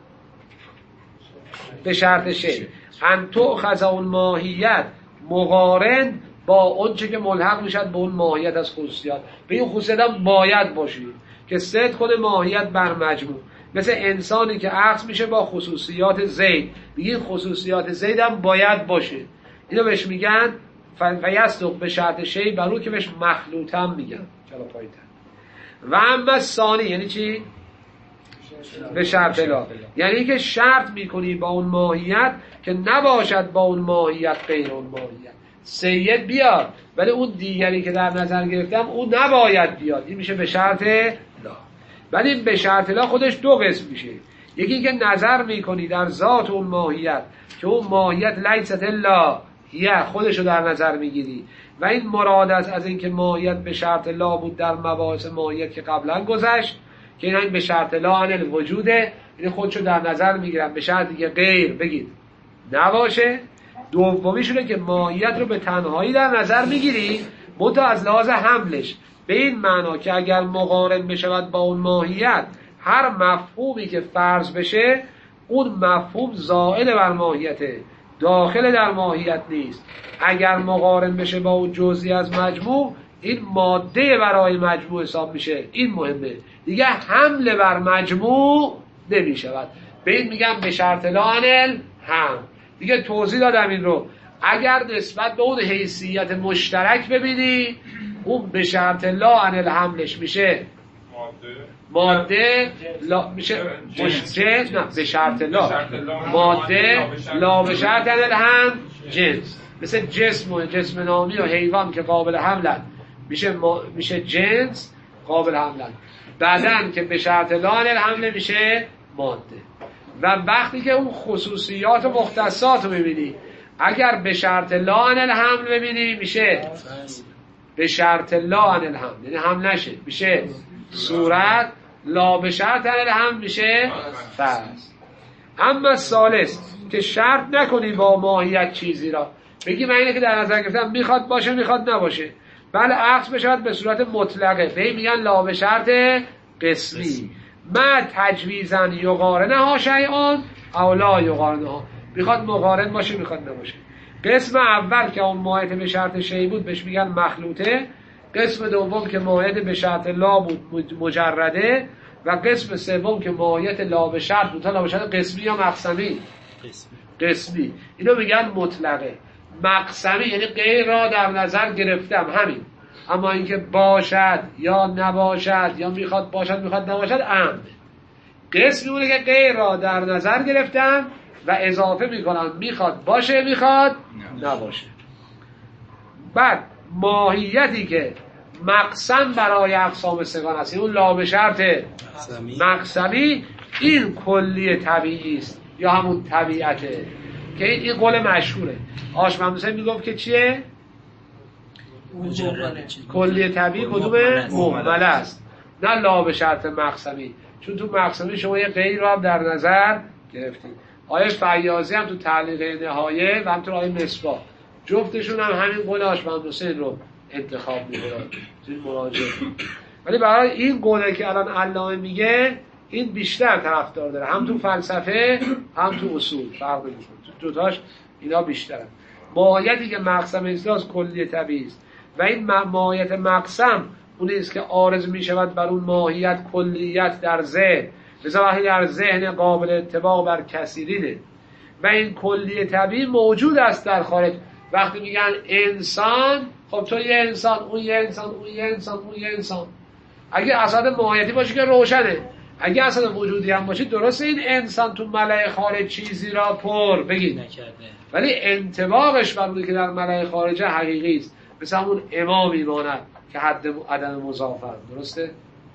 به شرط شیء ان تؤخذ اون ماهیت مقارن با اون چه که ملحق میشد به اون ماهیت از خصوصیات. به این خصوصیات هم باید باشید که صد خود ماهیت بر مجموع، مثل انسانی که عکس میشه با خصوصیات زید، بگید خصوصیات زید هم باید باشه. اینو بهش میگن فیصدق به شرط شیء، برو که بهش مخلوط هم میگن. چرا پایتر و اما ثانی یعنی چی؟ به شرط لا، یعنی که شرط میکنی با اون ماهیت که نباشد با اون ماهیت غیر اون ماهیت. سید بیاد ولی اون دیگری که در نظر گرفتم اون نباید بیاد. این میشه به شرط لا. ولی این به شرط لا خودش دو قسم میشه. یکی که نظر میکنی در ذات اون ماهیت که اون ماهیت لیست الا هی، خودشو در نظر میگیری و این مراد است از اینکه ماهیت به شرط لا بود در مباحث ماهیت که قبلا گذشت، که این به شرط لا عن الوجوده، این خودشو در نظر میگیرن به شرطی که غیر بگید نباشه. دومیشونه که ماهیت رو به تنهایی در نظر میگیری منتها از لحاظ حملش، به این معنا که اگر مقارن بشود با اون ماهیت، هر مفهومی که فرض بشه اون مفهوم زائد بر ماهیته، داخل در ماهیت نیست. اگر مقارن بشه با اون جزئی از مجموع، این ماده برای مجموع حساب میشه. این مهمه دیگه، حمله بر مجموع نمیشود. به این میگم به شرط لا عن الهم. دیگه توضیح دادم این رو. اگر نسبت به اون حیثیت مشترک ببینی، اون به شرط لا عن الحملش میشه ماده لا میشه جنس، نه به شرط لا ماده، لا به شرط عن الهم جنس. مثل جسم و جسم نامی و حیوان که قابل حملن میشه ما... میشه جنس قابل حملن. بدن که به شرط لا عن الحمل میشه ماده. و وقتی که اون خصوصیات و مختصات رو ببینی، اگر به شرط لا عن الحمل ببینی میشه به شرط لا عن الحمل، یعنی حمل نشه میشه صورت، لا به شرط عن الحمل میشه فرض. اما ثالث که شرط نکنی با ماهیت چیزی را، بگی من اینه که در نظر گرفتم میخواد باشه میخواد نباشه، بله عکس بشود به صورت مطلقه، به میگن لا به شرط قسمی. ما تجویزن یقارنه ها شیئان او لا یقارنه ها، میخواد مقارن باشه میخواد نباشه. قسم اول که اون ماهیت به شرط شیء بود بهش میگن مخلوطه. قسم دوم که ماهیت به شرط لا بود مجرده. و قسم سوم که ماهیت لا به شرط بود، لا به شرط قسمی یا مقسمی؟ قسمی. قسمی. اینو میگن مطلقه. مقسمی یعنی غیر را در نظر گرفتم همین، اما اینکه باشد یا نباشد یا میخواد باشد میخواد نباشد امر. قسمی اونه که غیر را در نظر گرفتم و اضافه میکنم میخواد باشه میخواد نباشه. بعد ماهیتی که مقسم برای اقسام سگان است، اون لا به شرط مقسمی، این کلی طبیعی است یا همون طبیعته، که این قول مشهوره. آش محمد حسین میگفت که چیه؟ کلیه طبیعی کدوم مهمله است، نه لا به شرط مقسمی. چون تو مقسمی شما یه غیر رو هم در نظر گرفتید. آیه فیاضی هم تو تعلیق نهایه و همطور آیه مصباح جفتشون هم همین قول آشمند حسین رو انتخاب می‌کنن توی مراجعه. ولی برای این قوله که الان علامه میگه این بیشتر طرفدار داره، هم تو فلسفه هم تو اصول فرق می‌کنه. تو دوتاش اینا بیشترن. ماهیتی که مقسم اصلاح کلیه طبیعی است و این ماهیت مقسم اون است که عارض می‌شود بر اون ماهیت کلیت در ذهن، مثلا وقتی در ذهن قابل اتفاق بر کثیرینه و این کلیه طبیعی موجود است در خارج. وقتی میگن انسان، خب تو یه انسان، اون یه انسان، اون یه انسان، اون یه انسان. اگه اساس ماهیتی باشه که روشنه، اگه اساس وجودی هم باشه درسته این انسان تو ملأ خارج چیزی را پر بگید نکرده، ولی انطباقش بر اونی که در ملأ خارجه حقیقی است. مثل اون امامی ماند که حد عدم مضافه، درسته؟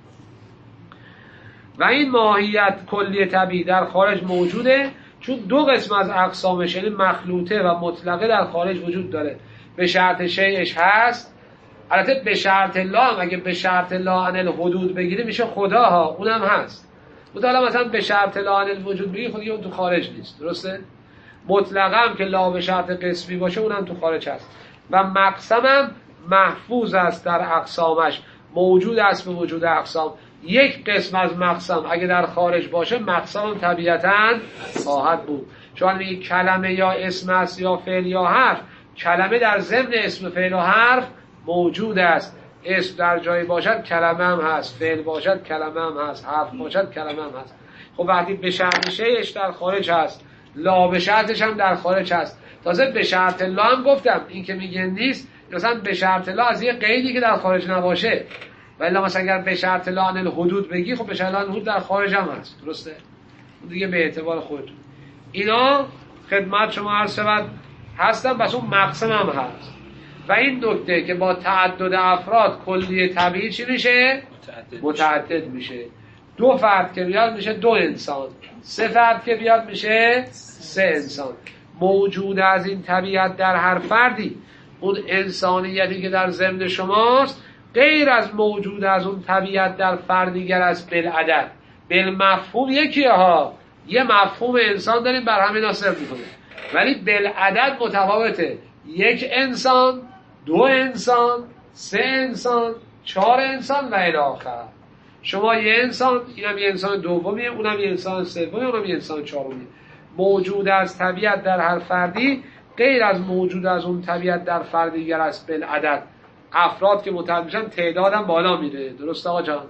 و این ماهیت کلی طبیعی در خارج موجوده، چون دو قسم از اقسامش یعنی مخلوطه و مطلقه در خارج وجود داره. به شرط شیعش هست، البته به شرط لا هم اگه به شرط لا عن الحدود بگیری میشه خداها، اونم هست. مطالعه مثلا به شرط لا عن الوجود بگیری خودی اون تو خارج نیست، درسته؟ مطلقه هم که لا به شرط قسمی باشه اونم تو خارج هست. و مقسم هم محفوظ است در اقسامش، موجود است به وجود اقسام. یک قسم از مقسم اگه در خارج باشه مقسم هم طبیعتاً خواهد بود. چون میگه کلمه یا اسم است یا فعل یا حرف، کلمه در ضمن اسم فعل و حرف موجود است. اسم در جایی باشد کلمه هم هست، فعل باشد کلمه هم هست، حرف باشد کلمه هم هست. خب وقتی به شرط شیعش در خارج هست، لا به شرطش هم در خارج هست. تازه به شرط لا هم گفتم این که میگه نیست، مثلا به شرط لا از یه قیدی که در خارج نباشه. ولی مثلا اگر به شرط لا عن الحدود بگی، خب به شرط لا عن الحدود در خارج هم هست، درسته؟ اون دیگه به اعتبار خودتون. اینا خدمت شما عرض شود هستن، بس اون مقسم هم هست. و این نکته که با تعدد افراد کلیه طبیعی چی میشه؟ متعدد, متعدد میشه. دو فرد که بیاد میشه دو انسان، سه فرد که بیاد میشه سه انسان. موجود از این طبیعت در هر فردی، اون انسانیتی که در ضمن شماست غیر از موجود از اون طبیعت در فرد دیگر است. بالعدد بالمفهوم یکیه ها، یه مفهوم انسان داریم بر همین ناصر میکنه، ولی بالعدد متفاوته. یک انسان، دو انسان، سه انسان، چهار انسان و الی آخر. شما یه انسان، اینم یه انسان دومیه، اونم یه انسان سومیه، اونم یه انسان چهارمیه. موجود از طبیعت در هر فردی غیر از موجود از اون طبیعت در فرد دیگر است. بالعدد افراد که متعدد میشن تعدادم بالا میره، درست آقا جان؟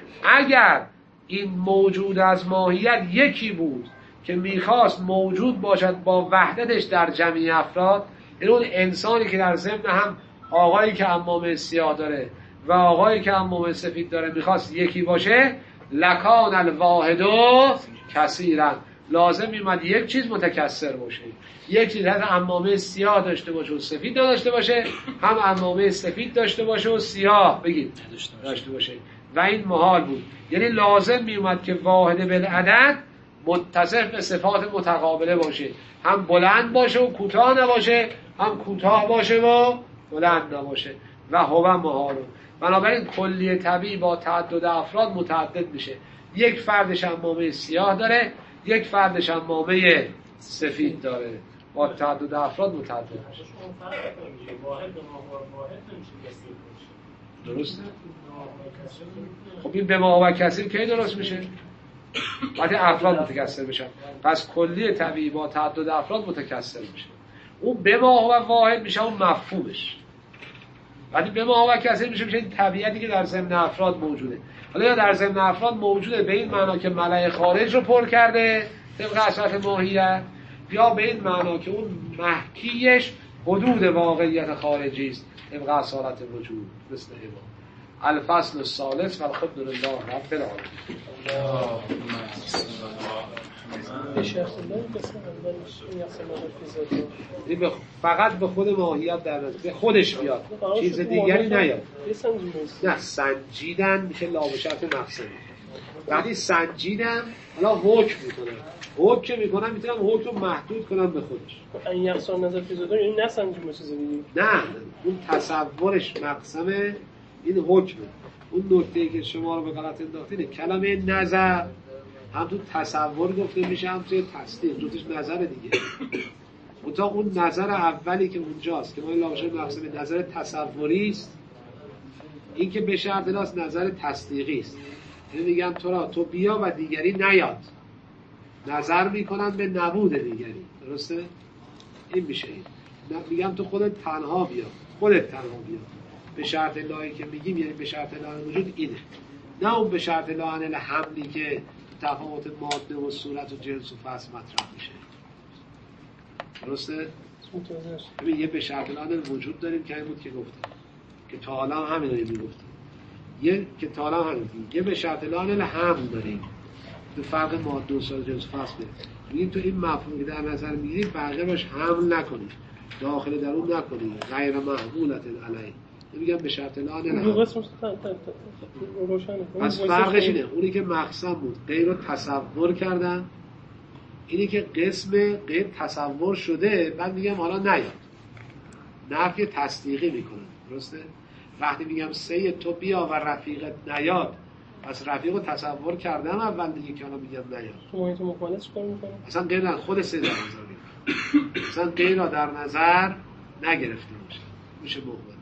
اگر این موجود از ماهیت یکی بود که میخواست موجود باشد با وحدتش در جمعی افراد، این اون انسانی که در ضمن هم آقایی که عمامه سیاه داره و آقایی که عمامه سفید داره میخواست یکی باشه، لکان الواحدو کثیرا، لازم میمد یک چیز متکثر باشه. یک چیز هم عمامه سیاه داشته باشه و سفید داشته باشه، هم عمامه سفید داشته باشه و سیاه بگید داشته باشه. و این محال بود. یعنی لازم میومد که واحد بالعدد متصف به صفات متقابله باشه، هم بلند باشه و کوتاه نباشه، هم کوتاه باشه و بلند نباشه. و هو محال. بنابراین کلیه طبیعی با تعدد افراد متعدد میشه. یک فردش عمامه سیاه داره، یک فردش عمامه سفید داره، با تعدد افراد متعدد میشه. درسته؟ خب این به ما و کثیر کی درست میشه؟ وقتی افراد متکثر بشن. پس کلیه طبیعی با تعدد افراد متکثر میشه. اون به ما و واحد میشه اون مفهومش. وقتی به ما و کثیر میشه میشه این طبیعتی که در ضمن افراد موجوده. حالا یا در ضمن افراد موجوده به این معنا که ملأ خارج رو پر کرده طبق اصالت ماهیت، یا به این معنا که اون محکیش حدود واقعیت خارجی است طبق اصالت وجود. مثل امام الفصل الثالث والحمد لله رب العالمین. این فقط به خود ماهیت در نظر، به خودش بیاد، چیز دیگری نیاد. نه سنجیدن میشه لا به شرط مقصد. وقتی سنجیدم حالا حکم میکنم، حکم میکنم میتونم حکم رو محدود کنم به خودش. این یقصان نظر فیزودار این نسنجیم با چیز دیگه. نه اون تصورش مقسمه، این حکمه. اون نکته‌ای که شما رو به غلط انداختینه، کلمه نظر هم تو تصور گفته میشه هم توی تصدیق، جفتش نظر دیگه. منتها اون نظر اولی که اونجاست که ما این لاغشه مقسمه نظر تصوری است، این که به شرط لاست نظر تصدیقی است. یعنی میگم تو را تو بیا و دیگری نیاد، نظر میکنن به نبود دیگری، درسته؟ این میشه این. میگم تو خودت تنها بیا، خودت تنها بیا. به شرط لایی که میگیم یعنی به شرط لای وجود اینه، نه اون به شرط لای حملی که تفاوت ماده و صورت و جنس و فصل مطرح میشه، درسته؟ ببین یه به شرط لای وجود داریم که این بود که گفتیم که تا حالا هم همین رو میگفتیم، یه که تا حالا همین بود. یه به شرط لای حمل داریم تو فرق ماده و صورت و جنس و فصل. میگیم تو این مفهومی که در نظر میگیری بقیه باش حمل نکنی، داخل در اون نکنی، غیر محمولت علیه. میگم به شرط لا نه دو قسم روشنه. پس فرقش اینه، اونی که مقسم بود غیر رو تصور کردن، اینی که قسم غیر تصور شده بعد میگم حالا نیاد، نفی تصدیقی میکنن، درسته؟ وقتی میگم سه تو بیا و رفیقت نیاد، پس رفیق رو تصور کردم اول دیگه که حالا میگم نیاد. شما این تو مقاله چیکار میکنه؟ اصلا غیر خود سه در نظر میگم، اصلا غیر را در نظر نگرفته باشه، میشه مقاله.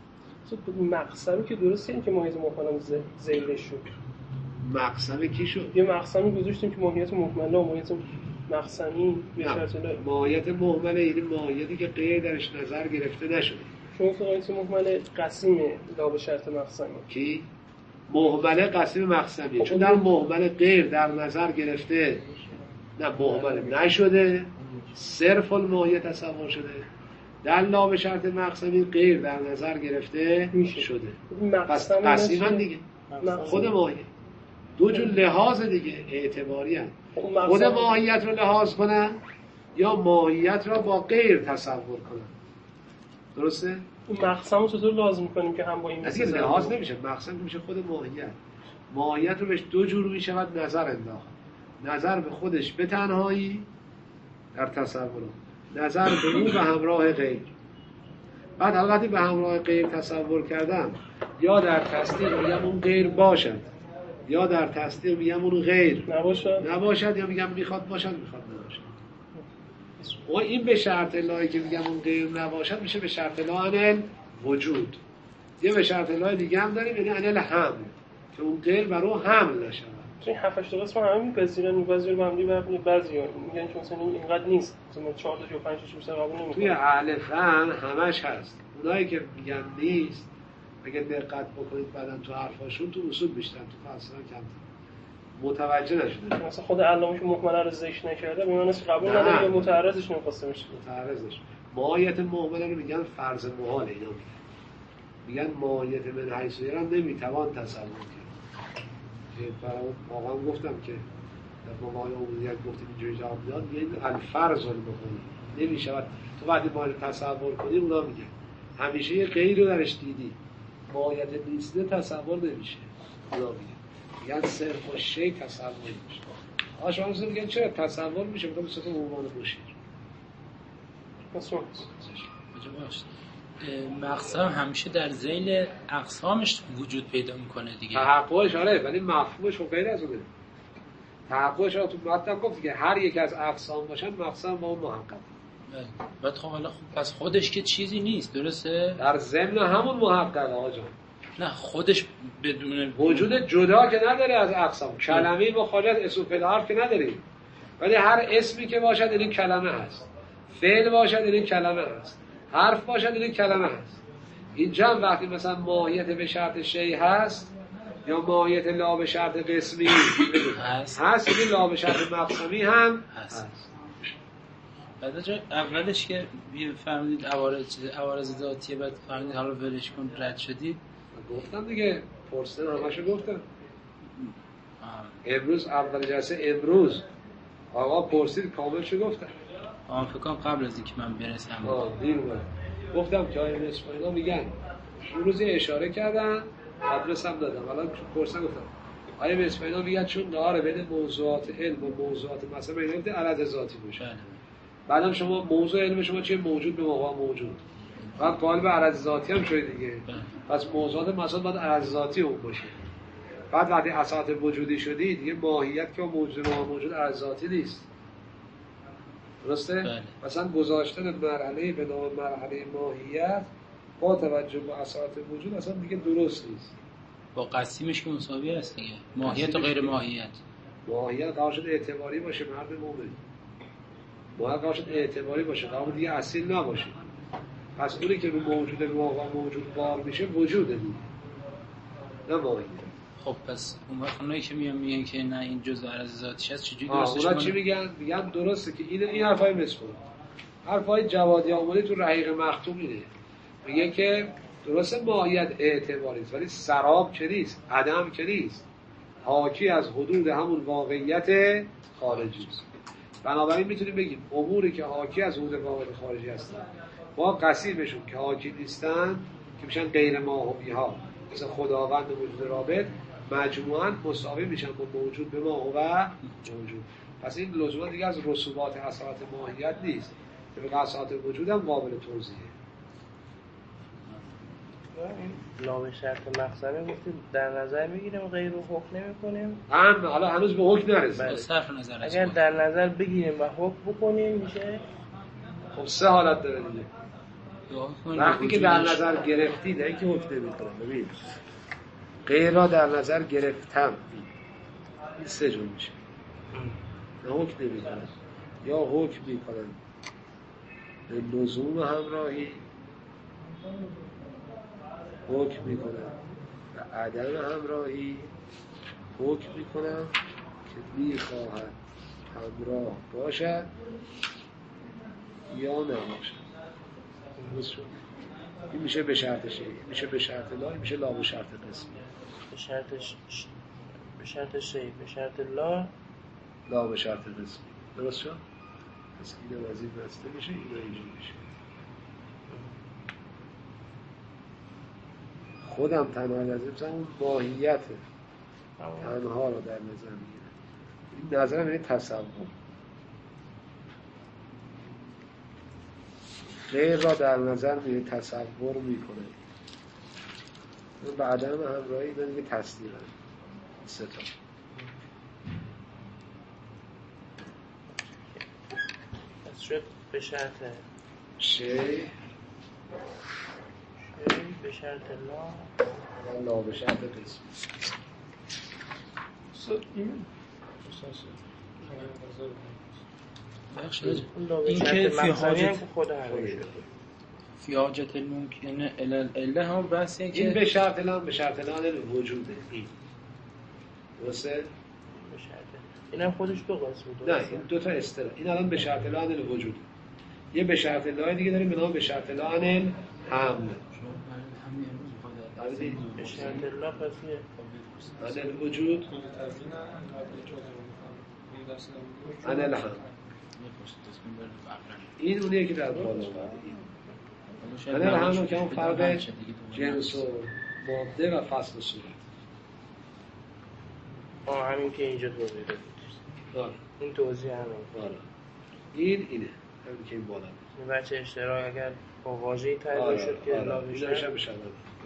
مقسمی که درسته این که ماهیت محکمه زیلش شد. مقسم کی شد؟ یه مقسمی گذاشتیم که ماهیت محکمه و ماهیت مقسمی به شرط لا. ماهیت محکمه یعنی ماهیتی که غیر درش نظر گرفته نشده. شما ماهیت محکمه قسیمه لا به شرط مقسمی. کی؟ محکمه قسیم مقسمیه، چون در محکمه غیر در نظر گرفته نه محکمه نشده، صرف الماهیت تصور شده. در لا به شرط مقسمی غیر در نظر گرفته میشه شده. پس قسیما دیگه خود ماهیت دو جور لحاظ دیگه اعتباری هست، خود ماهیت رو لحاظ کنن یا ماهیت رو با غیر تصور کنن، درسته؟ اون مقسم رو چطور لازم کنیم که هم با این اصلا لحاظ نمیشه، مقسم میشه خود ماهیت. ماهیت رو بهش دو جور میشود نظر انداخت، نظر به خودش به تنهایی در تصور، نظر به اون به همراه غیر. بعد البته به همراه غیر تصور کردم، یا در تصدیق میگم اون غیر باشد یا در تصدیق میگم اون غیر نباشد نباشد یا میگم میخواد باشد میخواد نباشد. و این به شرط لایی که میگم اون غیر نباشد میشه به شرط لای وجود. یه به شرط لای دیگه هم داریم یعنی انل حمل که اون غیر برای حمل نشود. این هفت هشت قسم همه میپذیرن، میپذیرن به همدی برمی بعضیا میگن که مثلا اینقدر نیست، مثلا چهار تا یا پنج تا بیشتر قبول نمیکنن. توی اهل فن همش هست. اونایی که میگن نیست اگه دقت بکنید بعدن تو حرفاشون تو اصول بیشتر، تو فلسفه کمتر متوجه نشده. مثلا خود علامه که مهمله رو زیش نکرده به معنی قبول نداره یا متعرضش نمی‌خواسته بشه. متعرضش ماهیت مهمله رو میگن فرض محال، اینا میگن ماهیت من حیث هم نمیتوان تصور کرد. که برای واقعا گفتم که در مقای عمومیت گفتیم اینجوری جواب داد، یعنی الفرض رو بکنیم نمیشود. تو وقتی ماهیت تصور کنی اونا میگن همیشه یه غیر رو درش دیدی، ماهیت نیسته تصور نمیشه. اونا میگن میگن صرف و شی تصور نمیشه. آقا شما مثلا میگن چرا تصور میشه؟ میگن مثلا عنوان مشیر مثلا مقسم همیشه در ذیل اقسامش وجود پیدا میکنه دیگه. تحققش آره، ولی مفهومش خب غیر از اونه. تحققش آره تو متن گفت که هر یک از اقسام باشن مقسم با اون محقق. بعد خب حالا خب پس خودش که چیزی نیست، درسته؟ در ضمن همون محقق آقا جان. نه خودش بدون وجود جدا که نداره از اقسام. کلمه مخالفت اسم فعل حرف که نداریم. ولی هر اسمی که باشد این کلمه هست. فعل باشد این کلمه هست. حرف باشد این کلمه هست. اینجا هم وقتی مثلا ماهیت به شرط شیء هست یا ماهیت لا به شرط قسمی هست، هست این لا به شرط مقسمی هم هست. بعد جا اولش که فهمیدید عوارض عوارض ذاتیه، بعد فهمیدید حالا ولش کن رد شدید. گفتم دیگه پرسن همشو گفتم. امروز اول جلسه امروز آقا پرسید کامل شو گفتم. آن فکر کنم قبل از اینکه من برسم آه دیر بود. گفتم که آیه نصف اینا میگن اون روز اشاره کردن آدرس هم دادم. الان پرسن گفتم آیا به اسم اینا میگن چون داره بین موضوعات علم و موضوعات مثلا اینا بوده عرض ذاتی باشه. بعدم شما موضوع علم شما چیه؟ موجود به ماها موجود. بعد قالب عرض ذاتی هم شده دیگه. پس موضوعات مثلا باید عرض ذاتی اون باشه. بعد وقتی اساس وجودی شدی دیگه ماهیت که موجود ما موجود عرض ذاتی نیست. درسته؟ بله. مثلا گذاشتن مرحله به نام مرحله ماهیت با توجه به اساس وجود اصلا دیگه درست نیست. با قسیمش که مساوی است دیگه. ماهیت و غیر ماهیت. ماهیت قرار شد اعتباری باشه مرد مومن. ماهیت قرار شد اعتباری باشه قرار دیگه اصیل نباشه. پس اونی که به موجود به واقع موجود بار میشه وجوده دیگه. نه ماهیت. خب پس اون وقت اونایی که میان میگن که نه این جزء عرض ذاتیش هست چجوری درستش درستش کنن؟ چی میگن؟ میگن درسته که این این حرفای مسکون. حرفای جوادی آمولی تو رحیق مختوم اینه. میگه که درسته ماهیت اعتباری است ولی سراب که نیست، عدم که نیست. حاکی از حدود همون واقعیت خارجی است. بنابراین میتونیم بگیم اموری که حاکی از حدود واقعیت خارجی هستن با قسیمشون که حاکی نیستن که میشن غیر ماهوی ها مثل خداوند وجود رابط مجموعاً مساوی میشن با موجود به ما و موجود. پس این لزوما دیگه از رسوبات اصالت ماهیت نیست که به اصالت وجود هم قابل توضیحه. لام شرط مخزنه گفتیم در نظر میگیریم غیر رو حکم نمیکنیم. هم حالا هنوز به حکم نرسید. صرف نظر اگر در نظر بگیریم و حکم بکنیم میشه. خب سه حالت داره دیگه. وقتی که در نظر گرفتی نه اینکه حکم نمیکنه. ببین غیر را در نظر گرفتم این سه جور میشه. نه حکم نمیکنه یا حکم میکنن به لزوم همراهی حکم میکنن و عدم همراهی حکم میکنن که میخواهد همراه باشد یا نباشد. این میشه به شرط شیء، میشه به شرط لا، میشه لا به شرط قسمی. به شرط ش... به شرط شیء، به شرط لا، لا به شرط قسمی. درست شد؟ پس این وظیف بسته میشه، این اینجوری میشه. خودم تنها لازم اون ماهیت تنها رو در نظر میگیره. این نظرم یعنی تصور. غیر را در نظر میگیره تصور میکنه. به عدم همراهی اینا دیگه تصدیقه. سه تا. پس شد به شرط شی به شرط لا و لا به شرط قسمی. این که فی حاجت خود همه شده فی حاجت الممکنه الاله هم بحثیه که این به شرط لا به شرط لا وجوده. این درسته؟ به شرط این هم خودش دو قسم نه این دو تا اصطلاح. این الان به شرط لا انل وجود. یه به شرط لا دیگه داریم به نام به شرط لا انل حمل. به شرط لا پس انل وجود انل حمل. این اونیه که در بالا اومده. انل حمل که اون فرق جنس و ماده و فصل و صورت. آه همین که اینجا توضیح دادید. این توضیح همین. آره. این اینه. همین که این بالا. این بچه اشتراک اگر با واژه‌ای تعریف شد که لا بشه. میشه بشه.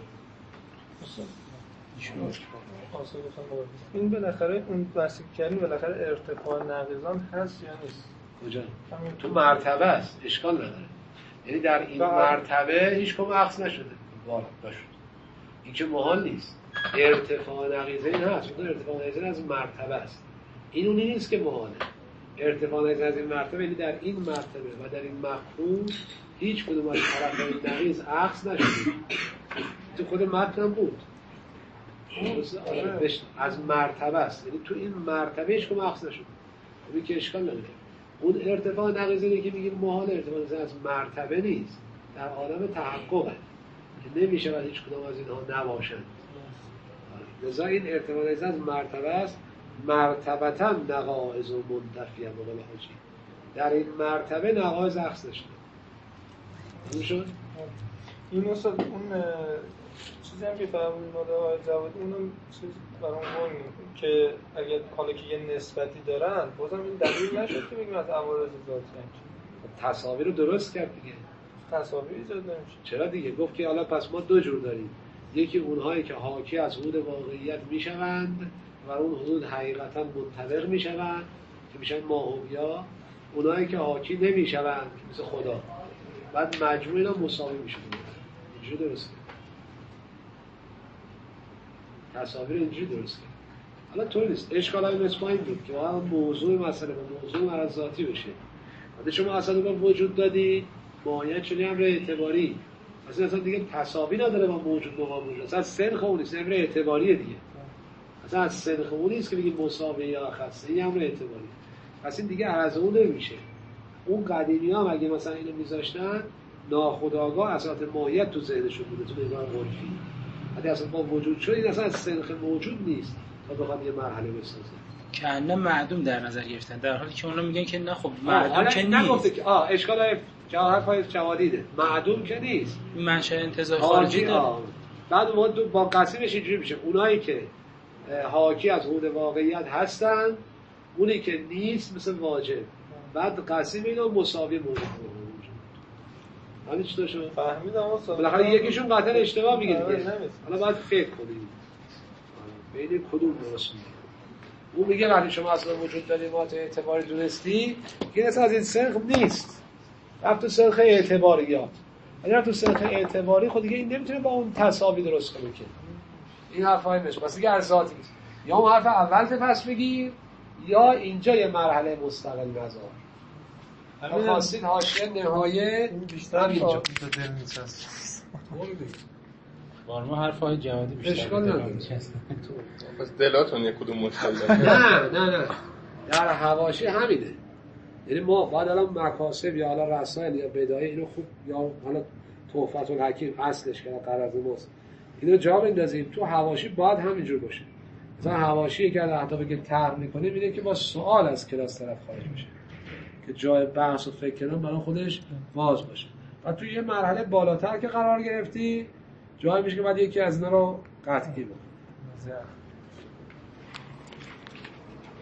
این بالاخره اون بحثی کردیم بالاخره ارتفاع نقیضان هست یا نیست؟ کجا؟ تو مرتبه است. اشکال نداره. یعنی در این مرتبه هیچ کم عکس نشده. وارد نشد. این که محال نیست. ارتفاع نقیضین هست. اون ارتفاع نقیضین از مرتبه است. این اونی نیست که محاله. ارتفاع نقیض از این مرتبه یعنی در این مرتبه و در این مفهوم هیچ کدوم از طرفین نقیض عکس نشده. تو خود متن بود. از مرتبه است. یعنی تو این مرتبه هیچ کدوم عکس نشده. همین که اشکال نداره. اون ارتفاع نقیضینی که میگیم محال ارتفاع نقیض از مرتبه نیست. در عالم تحققه. که نمیشه و هیچ کدوم از اینها نباشند. لذا این ارتفاع نقیض از مرتبه است. مرتبتاً نقائض و منتفیه مقال حاجی. در این مرتبه نقائض عکس نشده. این شد؟ این اصلا اون چیزی هم که فرمودید ماده آقای جوادی اونم چیز برام مهمه که اگه حالا که یه نسبتی دارن بازم این دلیل نشد که بگیم از عوارض ذاتی هم تصاویر رو درست کرد دیگه. تصاویر ایجاد نمیشه. چرا دیگه؟ گفت که حالا پس ما دو جور داریم، یکی اونهایی که حاکی از حدود واقعیت میشوند و اون حدود حقیقتا منطبق میشوند که میشن ماهویا، اونهایی که حاکی نمیشوند مثل خدا، بعد مجموع اینا مساوی میشه. اینجوری درست کرد تصاویر، اینجوری درست کرد. حالا طوری نیست، اشکال های مثل این بود که واقعا موضوع مسئله به موضوع مرز ذاتی بشه. وقتی شما اصلا با وجود دادی ماهیت شدی امر اعتباری، اصلا اصلا دیگه تساوی نداره با موجود مقام موجود، اصلا سنخ اون نیست، امر اعتباریه دیگه. اصلا از سنخ اون نیست که بگیم مساوی یا خاصه، این امر اعتباری. پس این دیگه از اون نمیشه. اون قدیمی ها اگه مثلا اینو میذاشتن ناخودآگاه اصالت ماهیت تو ذهنشون بوده، تو نگاه عرفی. وقتی اصلا با وجود شد این اصلا از سنخ موجود نیست تا بخواد یه مرحله بسازه. کأنه معدوم در نظر گرفتن، در حالی که اونا میگن که نه خب معدوم که نیست. نگفته که آه اشکال های جواب های جوادیده، معدوم که نیست، منشأ انتزاع خارجی داره. بعد ما با قسیمش اینجوری میشه، اونایی که حاکی از حدود واقعیت هستن، اونی که نیست مثل واجب، بعد قسیم اینا مساوی موجود. همین چطور شد؟ فهمیدم اصلا. بالاخره یکیشون قطعا اشتباه میگه دیگه. حالا باید فکر کنیم بین کدوم درست میگه. اون میگه وقتی شما اصلا وجود دارید ما اعتباری دونستی که اصلا از این سنخ نیست، رفت تو سنخ اعتباریات. اگه رفت تو سنخ اعتباری خود دیگه این نمیتونه با اون تساوی درست کنه که این حرفای میشه. پس دیگه از ذاتی نیست، یا اون حرف اول پس بگیر یا اینجا یه مرحله مستقل نظر. همین خواستید حاشیه نهایه بیشتر اینجا دل میچسب. ما حرفای جوادی بیشتر اشکال نداره. پس دلاتون یک کدوم مشکل داره؟ نه نه نه در حواشی همینه. یعنی ما باید الان مکاسب یا حالا رسائل یا بدایه اینو خوب، یا حالا تحفت الحکیم اصلش که قرض ماست، اینو جا بندازیم تو حواشی باید همینجور باشه. مثلا حواشی که حتی بگه طرح میکنه میگه که با سوال از کلاس طرف خارج میشه که جای بحث و فکر کردن برای خودش باز باشه. و تو یه مرحله بالاتر که قرار گرفتی جایی میشه که بعد یکی از اینا رو قطعی بکنی.